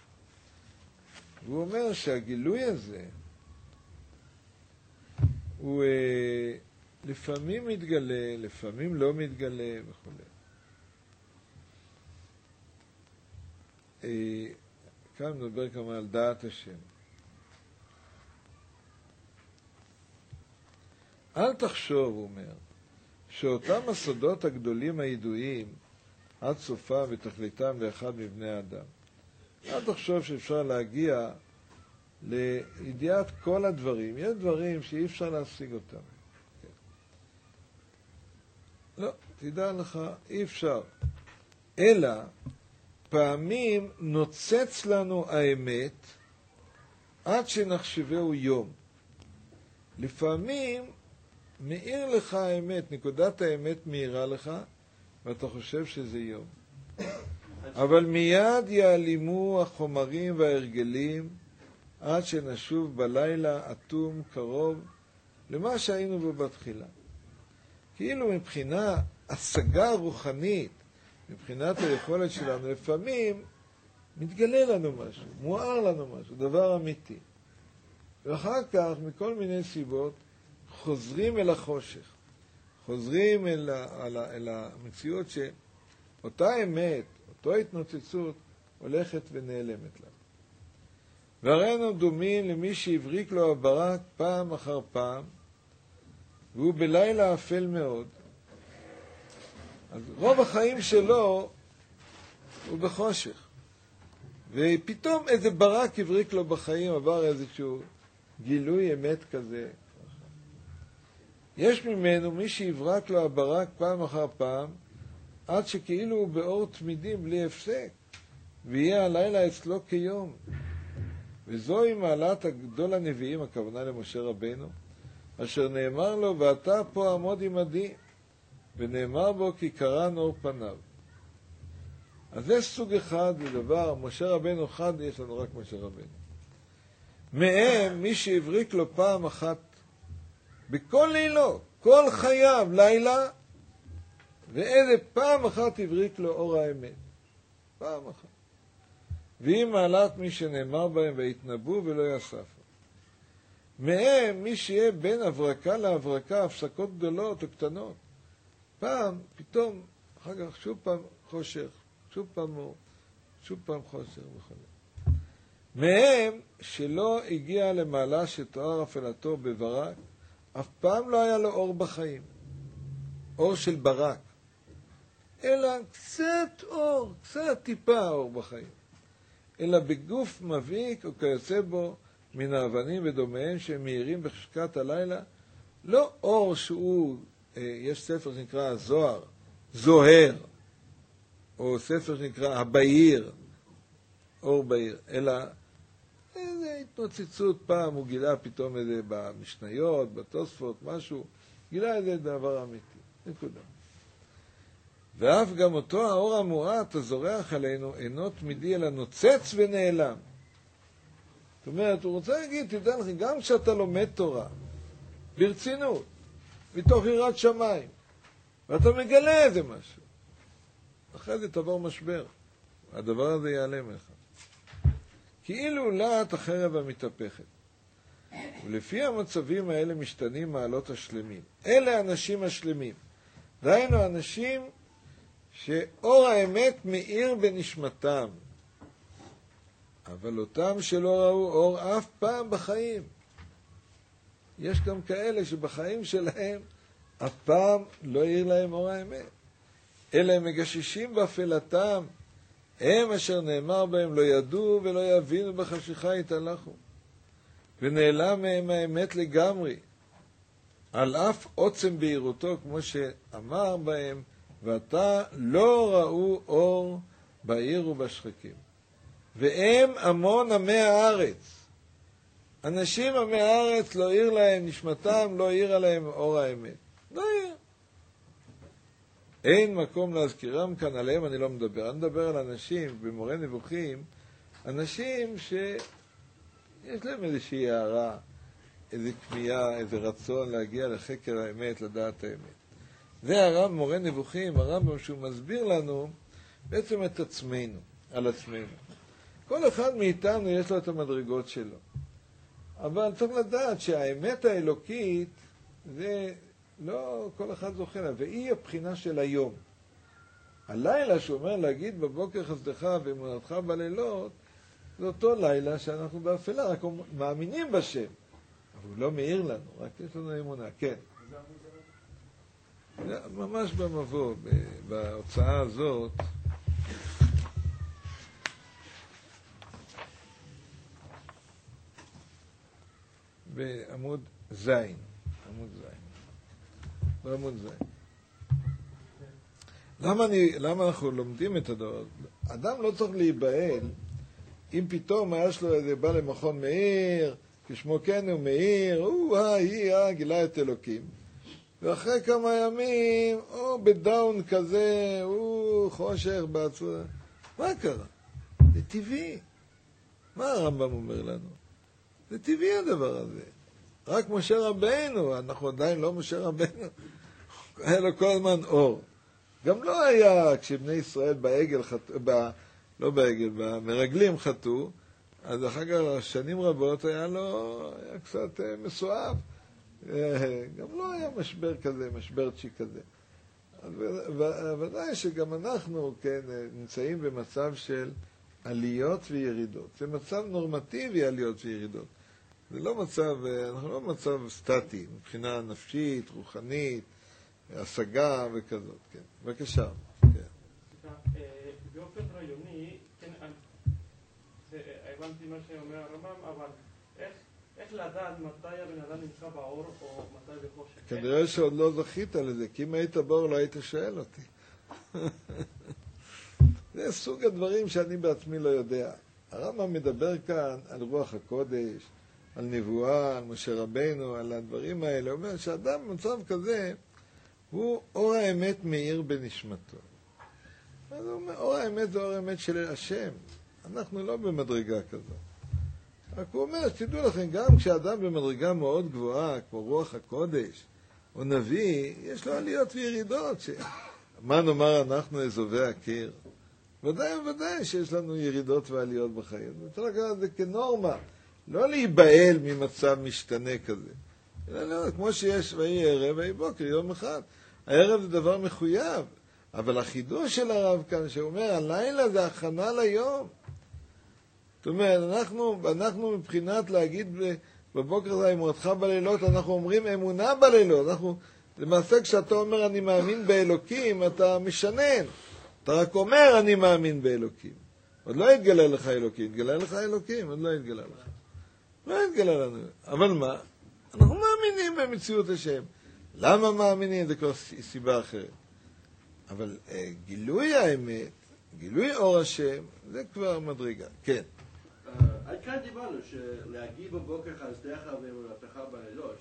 והוא אומר שהגילוי הזה הוא אה, לפעמים מתגלה, לפעמים לא מתגלה וכו'. אה, כאן מדבר כמה על דעת השם. אל תחשוב, הוא אומר, שאותם הסודות הגדולים הידועים עד סופה ותכליתם לאחד מבני האדם. אל תחשוב שאפשר להגיע לידיעת כל הדברים. יש דברים שאי אפשר להשיג אותם. כן. לא, תדע לך, אי אפשר. אלא, פעמים נוצץ לנו האמת עד שנחשבהו יום. לפעמים מאיר לך האמת, נקודת האמת מאירה לך, ואתה חושב שזה יום. אבל מיד ייעלמו החומרים וההרגלים עד שנשוב בלילה אטום קרוב למה שהיינו בו בתחילה. כאילו מבחינה השגה רוחנית, מבחינת היכולת שלנו, לפעמים מתגלה לנו משהו, מואר לנו משהו, דבר אמיתי. ואחר כך, מכל מיני סיבות, חוזרים אל החושך. חוזרים אל, אל, אל המציאות שאותה אמת, אותו התנוצצות, הולכת ונעלמת לה. והרי אנו דומים למי שהבריק לו הברק פעם אחר פעם, והוא בלילה אפל מאוד. אז רוב החיים שלו הוא בחושך. ופתאום איזה ברק הבריק לו בחיים, עבר איזשהו גילוי אמת כזה. יש ממנו מי שהברק לו הברק פעם אחר פעם, עד שכאילו הוא באור תמידים בלי הפסק, ויהיה הלילה אצלו כיום. וזוהי מעלת הגדול הנביאים, הכוונה למשה רבנו, אשר נאמר לו, ואתה פה עמוד עמדי, ונאמר בו כי קרן אור פניו. אז זה סוג אחד לדבר, משה רבנו אחד, יש לנו רק משה רבנו. מהם מי שהבריק לו פעם אחת, בכל לילות, כל חייו, לילה, ואיזה פעם אחת הבריק לו אור האמת. פעם אחת. והיא מעלת מי שנאמר בהם והתנבאו ולא יספו. מהם מי שיהיה בין הברקה להברקה, הפסקות גדולות או קטנות. פעם, פתאום, אחר כך שוב פעם חושך, שוב פעם אור, שוב פעם חושך וכו'. מהם שלא הגיע למעלה שתואר אפלתו בברק, אף פעם לא היה לו אור בחיים. אור של ברק. אלא קצת אור, קצת טיפה אור בחיים. אלא בגוף מבעיק או כיוצא בו מן האבנים ודומיהם שהם מהירים בחשכת הלילה, לא אור שהוא, יש ספר שנקרא הזוהר, זוהר, או ספר שנקרא הבהיר, אור בהיר, אלא איזו התנוצצות פעם, הוא גילה פתאום איזה במשניות, בתוספות, משהו, גילה איזה דבר אמיתי, נקודה. ואף גם אותו האור המועט הזורח עלינו אינו תמידי אלא נוצץ ונעלם. זאת אומרת, הוא רוצה להגיד, תדע לך, גם כשאתה לומד תורה, ברצינות, מתוך יראת שמיים, ואתה מגלה איזה משהו, אחרי זה תעבור משבר, הדבר הזה ייעלם לך. כאילו לעת החרב המתהפכת. ולפי המצבים האלה משתנים מעלות השלמים. אלה אנשים השלמים. דהיינו אנשים שאור האמת מאיר בנשמתם. אבל אותם שלא ראו אור אף פעם בחיים. יש גם כאלה שבחיים שלהם אף פעם לא העיר להם אור האמת. אלא הם מגששים באפלתם, הם אשר נאמר בהם לא ידעו ולא יבינו בחשיכה יתהלכו. ונעלם מהם האמת לגמרי, על אף עוצם בהירותו, כמו שאמר בהם, ואתה לא ראו אור בעיר ובשחקים. והם המון עמי הארץ. אנשים עמי הארץ לא העיר להם, נשמתם לא העירה להם אור האמת. לא העיר. אין מקום להזכירם כאן, עליהם אני לא מדבר. אני מדבר על אנשים, במורה נבוכים, אנשים שיש להם איזושהי הערה, איזו כמיהה, איזה רצון להגיע לחקר האמת, לדעת האמת. זה הרב מורה נבוכים, הרמב"ם שהוא מסביר לנו בעצם את עצמנו, על עצמנו. כל אחד מאיתנו יש לו את המדרגות שלו. אבל צריך לדעת שהאמת האלוקית זה לא כל אחד זוכה לה, והיא הבחינה של היום. הלילה שאומר להגיד בבוקר חסדך ואמונתך בלילות, זה אותו לילה שאנחנו באפלה, רק מאמינים בשם. אבל הוא לא מאיר לנו, רק יש לנו אמונה. כן. ממש במבוא, בהוצאה הזאת, בעמוד זין, עמוד זין, בעמוד זין. למה, אני, למה אנחנו לומדים את הדבר? אדם לא צריך להיבהל אם פתאום היה שלו איזה בא למכון מאיר, כשמו כן הוא מאיר, הוא, אה, היא, אה, גילה את אלוקים. ואחרי כמה ימים, או בדאון כזה, הוא חושך בעצמו. מה קרה? זה טבעי. מה הרמב"ם אומר לנו? זה טבעי הדבר הזה. רק משה רבנו, אנחנו עדיין לא משה רבנו, היה לו כל הזמן אור. גם לא היה, כשבני ישראל בעגל חטאו, ב... לא בעגל, במרגלים חטאו, אז אחר כך שנים רבות היה לו, היה קצת מסואב. גם לא היה משבר כזה, משבר צ'י כזה. ודאי שגם אנחנו, כן, נמצאים במצב של עליות וירידות. זה מצב נורמטיבי, עליות וירידות. זה לא מצב, אנחנו לא במצב סטטי, מבחינה נפשית, רוחנית, השגה וכזאת, כן. בבקשה. באופן רעיוני, כן, הבנתי מה שאומר הרמב"ם, אבל איך איך לדעת מתי הבן אדם נמצא באור או מתי בחושך? כנראה שעוד לא זכית לזה, כי אם היית באור לא היית שואל אותי. זה סוג הדברים שאני בעצמי לא יודע. הרמב"ם מדבר כאן על רוח הקודש, על נבואה, על משה רבנו, על הדברים האלה. הוא אומר שאדם במצב כזה, הוא אור האמת מאיר בנשמתו. אז הוא אומר, אור האמת זה אור האמת של השם. אנחנו לא במדרגה כזאת. רק הוא אומר, שתדעו לכם, גם כשאדם במדרגה מאוד גבוהה, כמו רוח הקודש, או נביא, יש לו עליות וירידות. ש... מה נאמר אנחנו אזובי הקיר? ודאי וודאי שיש לנו ירידות ועליות בחיים. צריך לקחת את זה כנורמה. לא להיבהל ממצב משתנה כזה. אלא לא, כמו שיש ויהי ערב ויהי בוקר, יום אחד. הערב זה דבר מחויב. אבל החידוש של הרב כאן, שאומר, הלילה זה הכנה ליום. זאת אומרת, אנחנו, אנחנו מבחינת להגיד בבוקר זה אמונתך בלילות, אנחנו אומרים אמונה בלילות. אנחנו, למעשה כשאתה אומר אני מאמין באלוקים, אתה משנן. אתה רק אומר אני מאמין באלוקים. עוד לא יתגלה לך אלוקים, יתגלה לך אלוקים, עוד לא יתגלה לך. לא יתגלה לנו. אבל מה? אנחנו מאמינים במציאות השם. למה מאמינים? זה כבר סיבה אחרת. אבל אה, גילוי האמת, גילוי אור השם, זה כבר מדרגה. כן. עד כאן דיברנו שלהגיד בבוקר חסדך ואמונתך בלילות,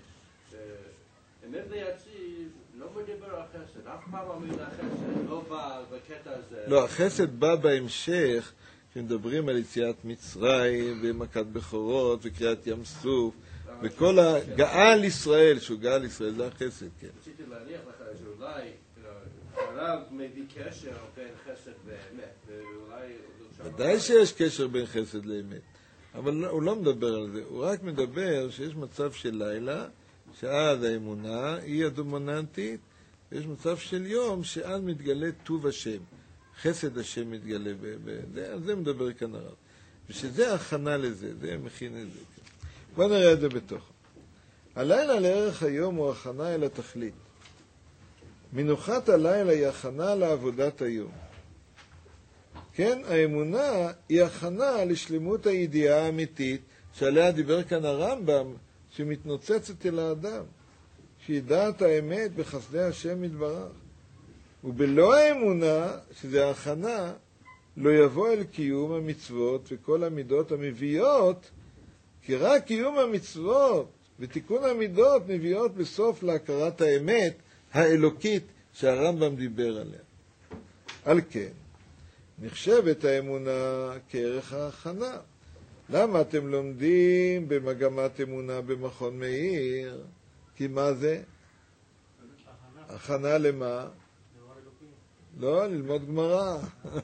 שאמת ויציב לא מדבר על חסד, אף פעם המילה חסד לא בא בקטע הזה. לא, החסד בא בהמשך, כשמדברים על יציאת מצרים ומכת בכורות וקריאת ים סוף, וכל הגאל ישראל, שהוא גאל ישראל, זה החסד, כן. רציתי להניח לך שאולי הרב מביא קשר בין חסד ואמת, ואולי... ודאי שיש קשר בין חסד לאמת, אבל הוא לא מדבר על זה, הוא רק מדבר שיש מצב של לילה, שאז האמונה היא הדומיננטית, ויש מצב של יום שאז מתגלה טוב השם, חסד השם מתגלה, על זה מדבר כאן הרב, ושזה הכנה לזה, זה מכין את זה. בוא נראה את זה בתוך. הלילה לערך היום הוא הכנה אל התכלית. מנוחת הלילה היא הכנה לעבודת היום. כן, האמונה היא הכנה לשלמות הידיעה האמיתית, שעליה דיבר כאן הרמב"ם, שמתנוצצת אל האדם, שידע את האמת בחסדי השם יתברך. ובלא האמונה, שזה ההכנה, לא יבוא אל קיום המצוות וכל המידות המביאות, כי רק קיום המצוות ותיקון המידות מביאות בסוף להכרת האמת האלוקית שהרמב"ם דיבר עליה. על כן, נחשבת האמונה כערך ההכנה. למה אתם לומדים במגמת אמונה במכון מאיר? כי מה זה? הכנה. הכנה למה? לא, ללמוד גמרא.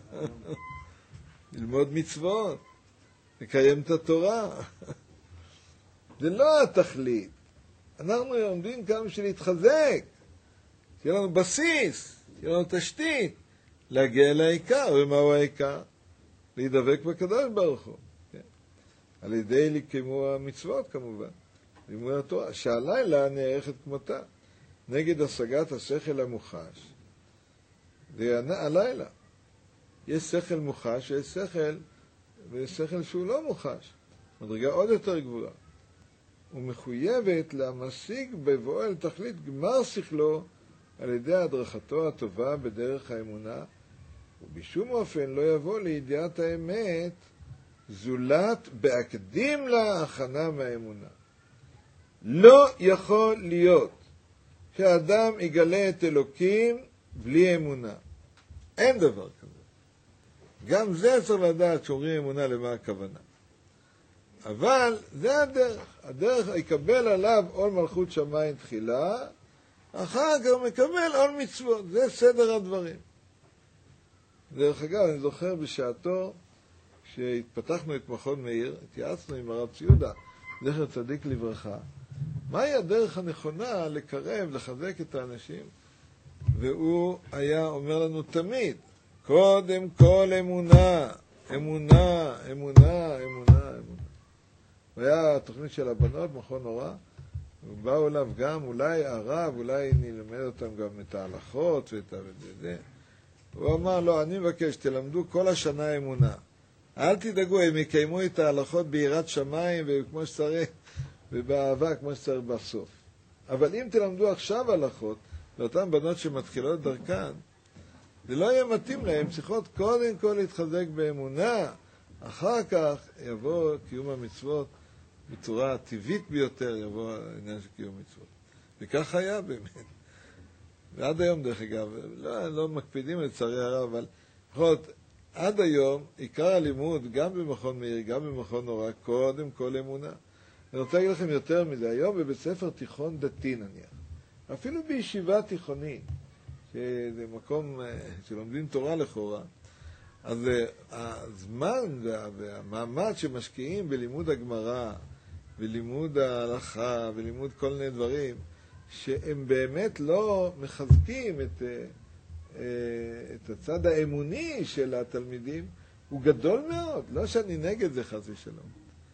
ללמוד מצוות. לקיים את התורה. זה לא התכלית. אנחנו לומדים כאן בשביל להתחזק. שיהיה לנו בסיס, שיהיה לנו תשתית. להגיע אל העיקר, ומהו העיקר? להידבק בקדוש ברוך הוא. כן? על ידי לקיימו המצוות כמובן, לימוד התורה, שהלילה נערכת כמותה, נגד השגת השכל המוחש. זה הלילה. יש שכל מוחש ויש שכל, ויש שכל שהוא לא מוחש. מדרגה עוד יותר גבוהה. ומחויבת להמשיג בבואו אל תכלית גמר שכלו על ידי הדרכתו הטובה בדרך האמונה, ובשום אופן לא יבוא לידיעת האמת זולת בהקדים לה הכנה מהאמונה. לא יכול להיות שאדם יגלה את אלוקים בלי אמונה. אין דבר כזה. גם זה צריך לדעת שאומרים אמונה למה הכוונה. אבל זה הדרך. הדרך יקבל עליו עול מלכות שמיים תחילה, אחר כך מקבל עול מצוות. זה סדר הדברים. דרך אגב, אני זוכר בשעתו, כשהתפתחנו את מכון מאיר, התייעצנו עם הרב ציודה, זכר צדיק לברכה, מהי הדרך הנכונה לקרב, לחזק את האנשים? והוא היה אומר לנו תמיד, קודם כל אמונה, אמונה, אמונה, אמונה, אמונה. והיה התוכנית של הבנות, מכון הוראה, ובאו אליו גם, אולי הרב, אולי נלמד אותם גם את ההלכות ואת זה. הוא אמר, לא, אני מבקש, תלמדו כל השנה אמונה. אל תדאגו, הם יקיימו את ההלכות ביראת שמיים וכמו שצריך, ובאהבה כמו שצריך בסוף. אבל אם תלמדו עכשיו הלכות, לאותן בנות שמתחילות דרכן, זה לא יהיה מתאים להם, צריכות קודם כל להתחזק באמונה, אחר כך יבוא קיום המצוות בצורה טבעית ביותר, יבוא העניין של קיום מצוות. וכך היה באמת. ועד היום דרך אגב, לא, לא מקפידים לצערי הרב, אבל לפחות עד היום עיקר הלימוד, גם במכון מאיר, גם במכון הוראה, קודם כל אמונה. אני רוצה להגיד לכם יותר מזה, היום בבית ספר תיכון דתי נניח, אפילו בישיבה תיכונית, שזה מקום שלומדים תורה לכאורה, אז הזמן והמאמץ שמשקיעים בלימוד הגמרא, בלימוד ההלכה, בלימוד כל מיני דברים, שהם באמת לא מחזקים את, את הצד האמוני של התלמידים, הוא גדול מאוד, לא שאני נגד זה חס ושלום.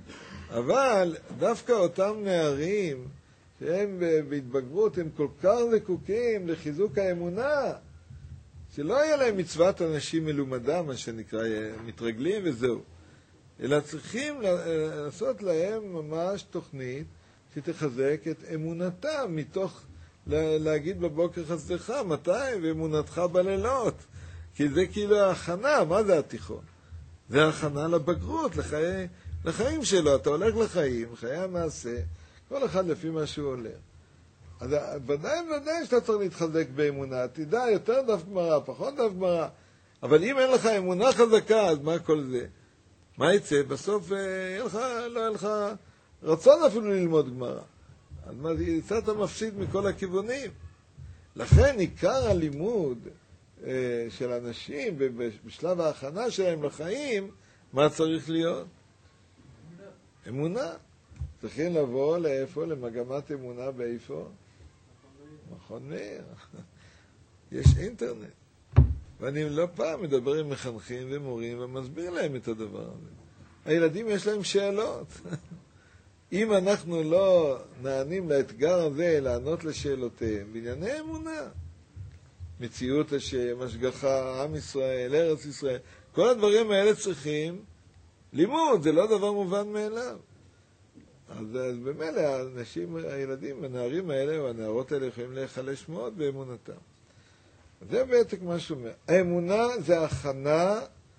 אבל דווקא אותם נערים שהם בהתבגרות הם כל כך זקוקים לחיזוק האמונה, שלא יהיה להם מצוות אנשים מלומדם, מה שנקרא, מתרגלים וזהו. אלא צריכים לעשות להם ממש תוכנית שתחזק את אמונתם, מתוך להגיד בבוקר חסדך, מתי? ואמונתך בלילות. כי זה כאילו ההכנה, מה זה התיכון? זה ההכנה לבגרות, לחיי, לחיים שלו. אתה הולך לחיים, חיי המעשה, כל אחד לפי מה שהוא הולך. אז ודאי ודאי שאתה צריך להתחזק באמונה, תדע יותר דף גמרא, פחות דף גמרא, אבל אם אין לך אמונה חזקה, אז מה כל זה? מה יצא? בסוף יהיה לך, לא יהיה לך רצון אפילו ללמוד גמרא. אז מה, יצאת מפסיד מכל הכיוונים. לכן עיקר הלימוד אה, של אנשים בשלב ההכנה שלהם לחיים, מה צריך להיות? אמונה. אמונה. צריכים לבוא לאיפה? למגמת אמונה באיפה? מכון מאיר. יש אינטרנט. ואני לא פעם מדבר עם מחנכים ומורים ומסביר להם את הדבר הזה. הילדים יש להם שאלות. אם אנחנו לא נענים לאתגר הזה, לענות לשאלותיהם, בענייני אמונה, מציאות השם, השגחה, עם ישראל, ארץ ישראל, כל הדברים האלה צריכים לימוד, זה לא דבר מובן מאליו. אז, אז במילא האנשים, הילדים, הנערים האלה או הנערות האלה יכולים להיחלש מאוד באמונתם. זה בעצם מה שאומר. האמונה זה הכנה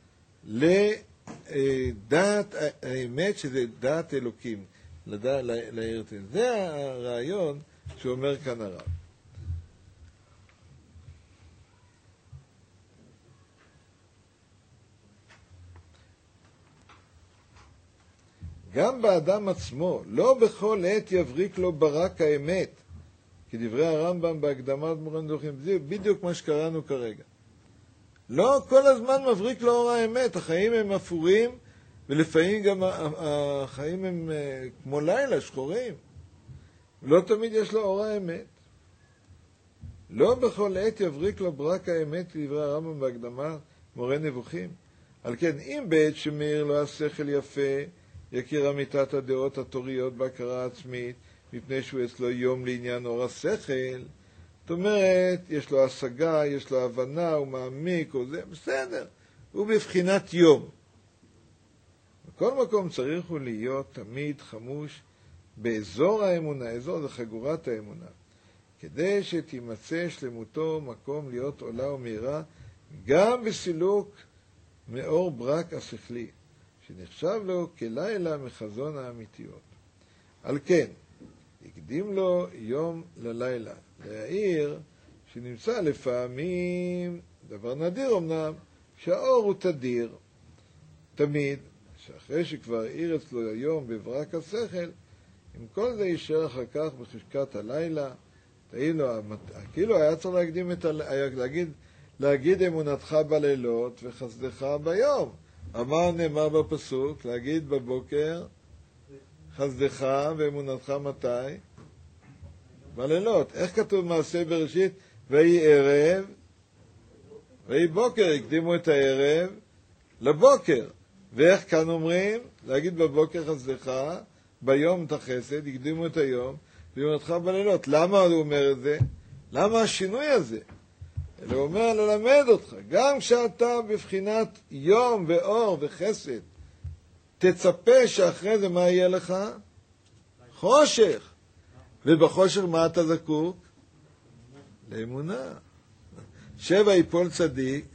לדעת האמת, שזה דעת אלוקים, לדעת לארץ. זה הרעיון שאומר כאן הרב. גם באדם עצמו, לא בכל עת יבריק לו ברק האמת, כדברי הרמב"ם בהקדמת מורה נבוכים, זה בדיוק מה שקראנו כרגע. לא כל הזמן מבריק לו אור האמת, החיים הם אפורים, ולפעמים גם החיים הם כמו לילה, שחורים. לא תמיד יש לו אור האמת. לא בכל עת יבריק לו ברק האמת, כדברי הרמב"ם בהקדמת מורה נבוכים. על כן, אם בעת שמאיר לו השכל יפה, יכיר אמיתת הדעות התוריות בהכרה עצמית, מפני שהוא אצלו יום לעניין אור השכל, זאת אומרת, יש לו השגה, יש לו הבנה, הוא מעמיק, הוא זה, בסדר, הוא בבחינת יום. בכל מקום צריך הוא להיות תמיד חמוש באזור האמונה, אזור זה חגורת האמונה, כדי שתימצא שלמותו מקום להיות עולה ומהירה, גם בסילוק מאור ברק השכלי, שנחשב לו כלילה מחזון האמיתיות. על כן, הקדים לו יום ללילה, להעיר שנמצא לפעמים, דבר נדיר אמנם, שהאור הוא תדיר, תמיד, שאחרי שכבר העיר אצלו היום בברק השכל, עם כל זה יישאר אחר כך בחשכת הלילה, תהי לו, כאילו היה צריך להקדים את ה... להגיד, להגיד אמונתך בלילות וחסדך ביום. אמר נאמר בפסוק, להגיד בבוקר חסדך ואמונתך מתי? בלילות. איך כתוב מעשה בראשית? ויהי ערב, ויהי בוקר, הקדימו את הערב לבוקר. ואיך כאן אומרים? להגיד בבוקר חסדך, ביום את החסד, הקדימו את היום, ואמונתך בלילות. למה הוא אומר את זה? למה השינוי הזה? אלא הוא אומר ללמד אותך, גם כשאתה בבחינת יום ואור וחסד, תצפה שאחרי זה מה יהיה לך? חושך. ובחושך מה אתה זקוק? לאמונה. שבע יפול צדיק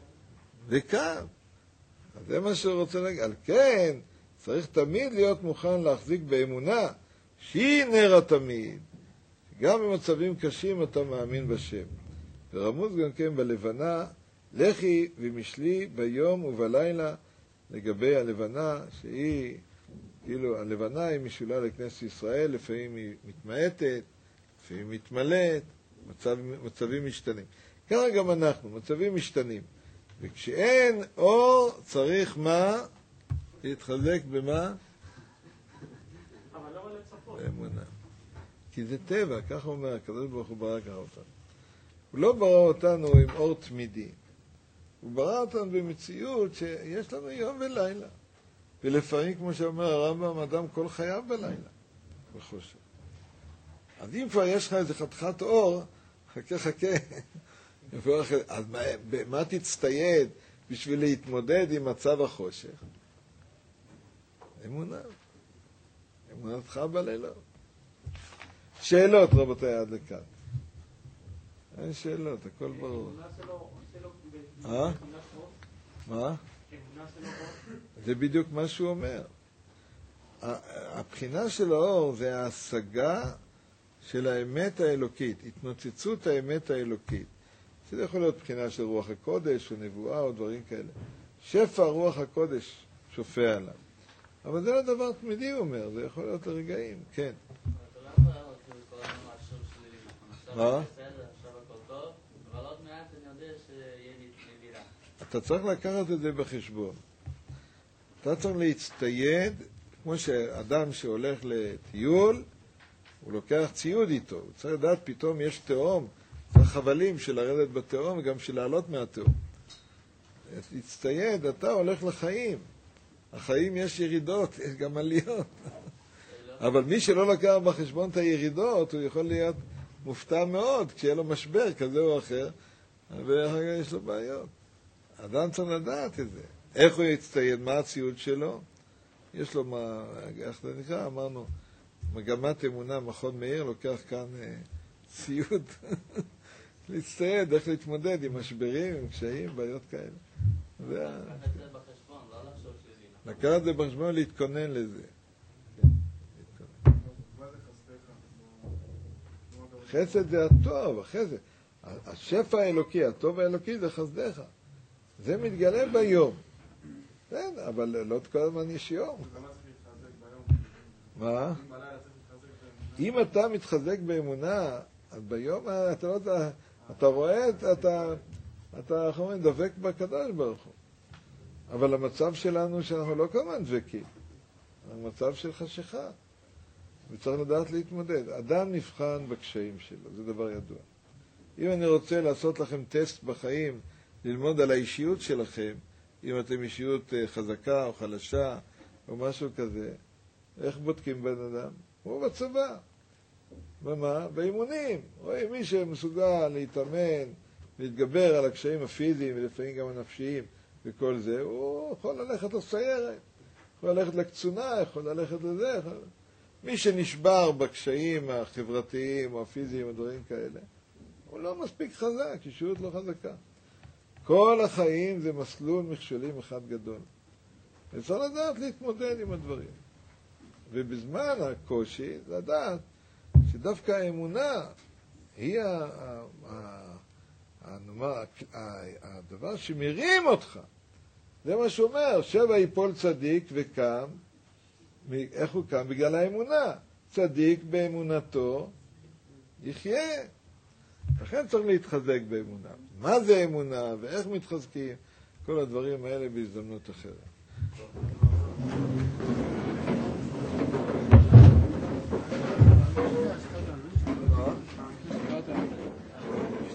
וקם. אז זה מה שהוא רוצה להגיד. על כן, צריך תמיד להיות מוכן להחזיק באמונה, שהיא נר התמיד. גם במצבים קשים אתה מאמין בשם. ורמוז גם כן בלבנה, לכי ומשלי ביום ובלילה, לגבי הלבנה, שהיא, כאילו, הלבנה היא משולה לכנסת ישראל, לפעמים היא מתמעטת, לפעמים היא מתמלאת, מצב, מצבים משתנים. ככה גם אנחנו, מצבים משתנים. וכשאין אור, צריך מה? להתחזק במה? אבל למה לצפות? באמונה. כי זה טבע, ככה אומר, הקדוש ברוך הוא ברא ככה אותנו. הוא לא ברא אותנו עם אור תמידי. הוא ברא אותנו במציאות שיש לנו יום ולילה. ולפעמים, כמו שאומר הרמב"ם, אדם כל חייו בלילה, בחושך. אז אם כבר יש לך איזה חתיכת אור, חכה חכה. אז מה, מה תצטייד בשביל להתמודד עם מצב החושך? אמונה. אמונתך בלילות. שאלות, רבותיי, עד לכאן. אין שאלות, הכל ברור. אה? מה? זה בדיוק מה שהוא אומר. הבחינה של האור זה ההשגה של האמת האלוקית, התנוצצות האמת האלוקית. זה יכול להיות בחינה של רוח הקודש או נבואה או דברים כאלה. שפע רוח הקודש שופע עליו. אבל זה לא דבר תמידי, הוא אומר, זה יכול להיות לרגעים, כן. מה? אתה צריך לקחת את זה בחשבון. אתה צריך להצטייד, כמו שאדם שהולך לטיול, הוא לוקח ציוד איתו. הוא צריך לדעת, פתאום יש תאום, צריך חבלים של לרדת בתאום וגם של לעלות מהתאום. להצטייד, אתה הולך לחיים. החיים יש ירידות, יש גם עליות. אבל מי שלא לקח בחשבון את הירידות, הוא יכול להיות מופתע מאוד, כשיהיה לו משבר כזה או אחר, ואחר כך יש לו בעיות. אדם צריך לדעת את זה. איך הוא יצטייד? מה הציוד שלו? יש לו מה, איך זה נקרא? אמרנו, מגמת אמונה, מכון מאיר, לוקח כאן אה, ציוד. להצטייד, איך להתמודד עם משברים, עם קשיים, בעיות כאלה. זה... לקחת את זה בחשבון, להתכונן לזה. חסד זה הטוב, החסד. השפע האלוקי, הטוב האלוקי זה חסדך. זה מתגלה ביום. כן, אבל לא כל הזמן יש יום. מה? אם אתה מתחזק באמונה, אז ביום אתה לא... אתה רואה, אתה, אתה, איך אומרים, דבק בקדוש ברוך הוא. אבל המצב שלנו שאנחנו לא כל הזמן דבקים. המצב של חשיכה. וצריך לדעת להתמודד. אדם נבחן בקשיים שלו, זה דבר ידוע. אם אני רוצה לעשות לכם טסט בחיים, ללמוד על האישיות שלכם, אם אתם אישיות חזקה או חלשה או משהו כזה, איך בודקים בן אדם? הוא בצבא. ומה? באימונים. רואים מי שמסוגל להתאמן, להתגבר על הקשיים הפיזיים ולפעמים גם הנפשיים וכל זה, הוא יכול ללכת לסיירת, יכול ללכת לקצונה, יכול ללכת לזה. יכול... מי שנשבר בקשיים החברתיים או הפיזיים או דברים כאלה, הוא לא מספיק חזק, אישיות לא חזקה. כל החיים זה מסלול מכשולים אחד גדול. וצריך לדעת להתמודד עם הדברים. ובזמן הקושי, לדעת שדווקא האמונה היא ה, ה, ה, הנאמר, הדבר שמרים אותך. זה מה שאומר, שבע יפול צדיק וקם, איך הוא קם? בגלל האמונה. צדיק באמונתו יחיה. לכן צריך להתחזק באמונה. מה זה אמונה ואיך מתחזקים? כל הדברים האלה בהזדמנות אחרת.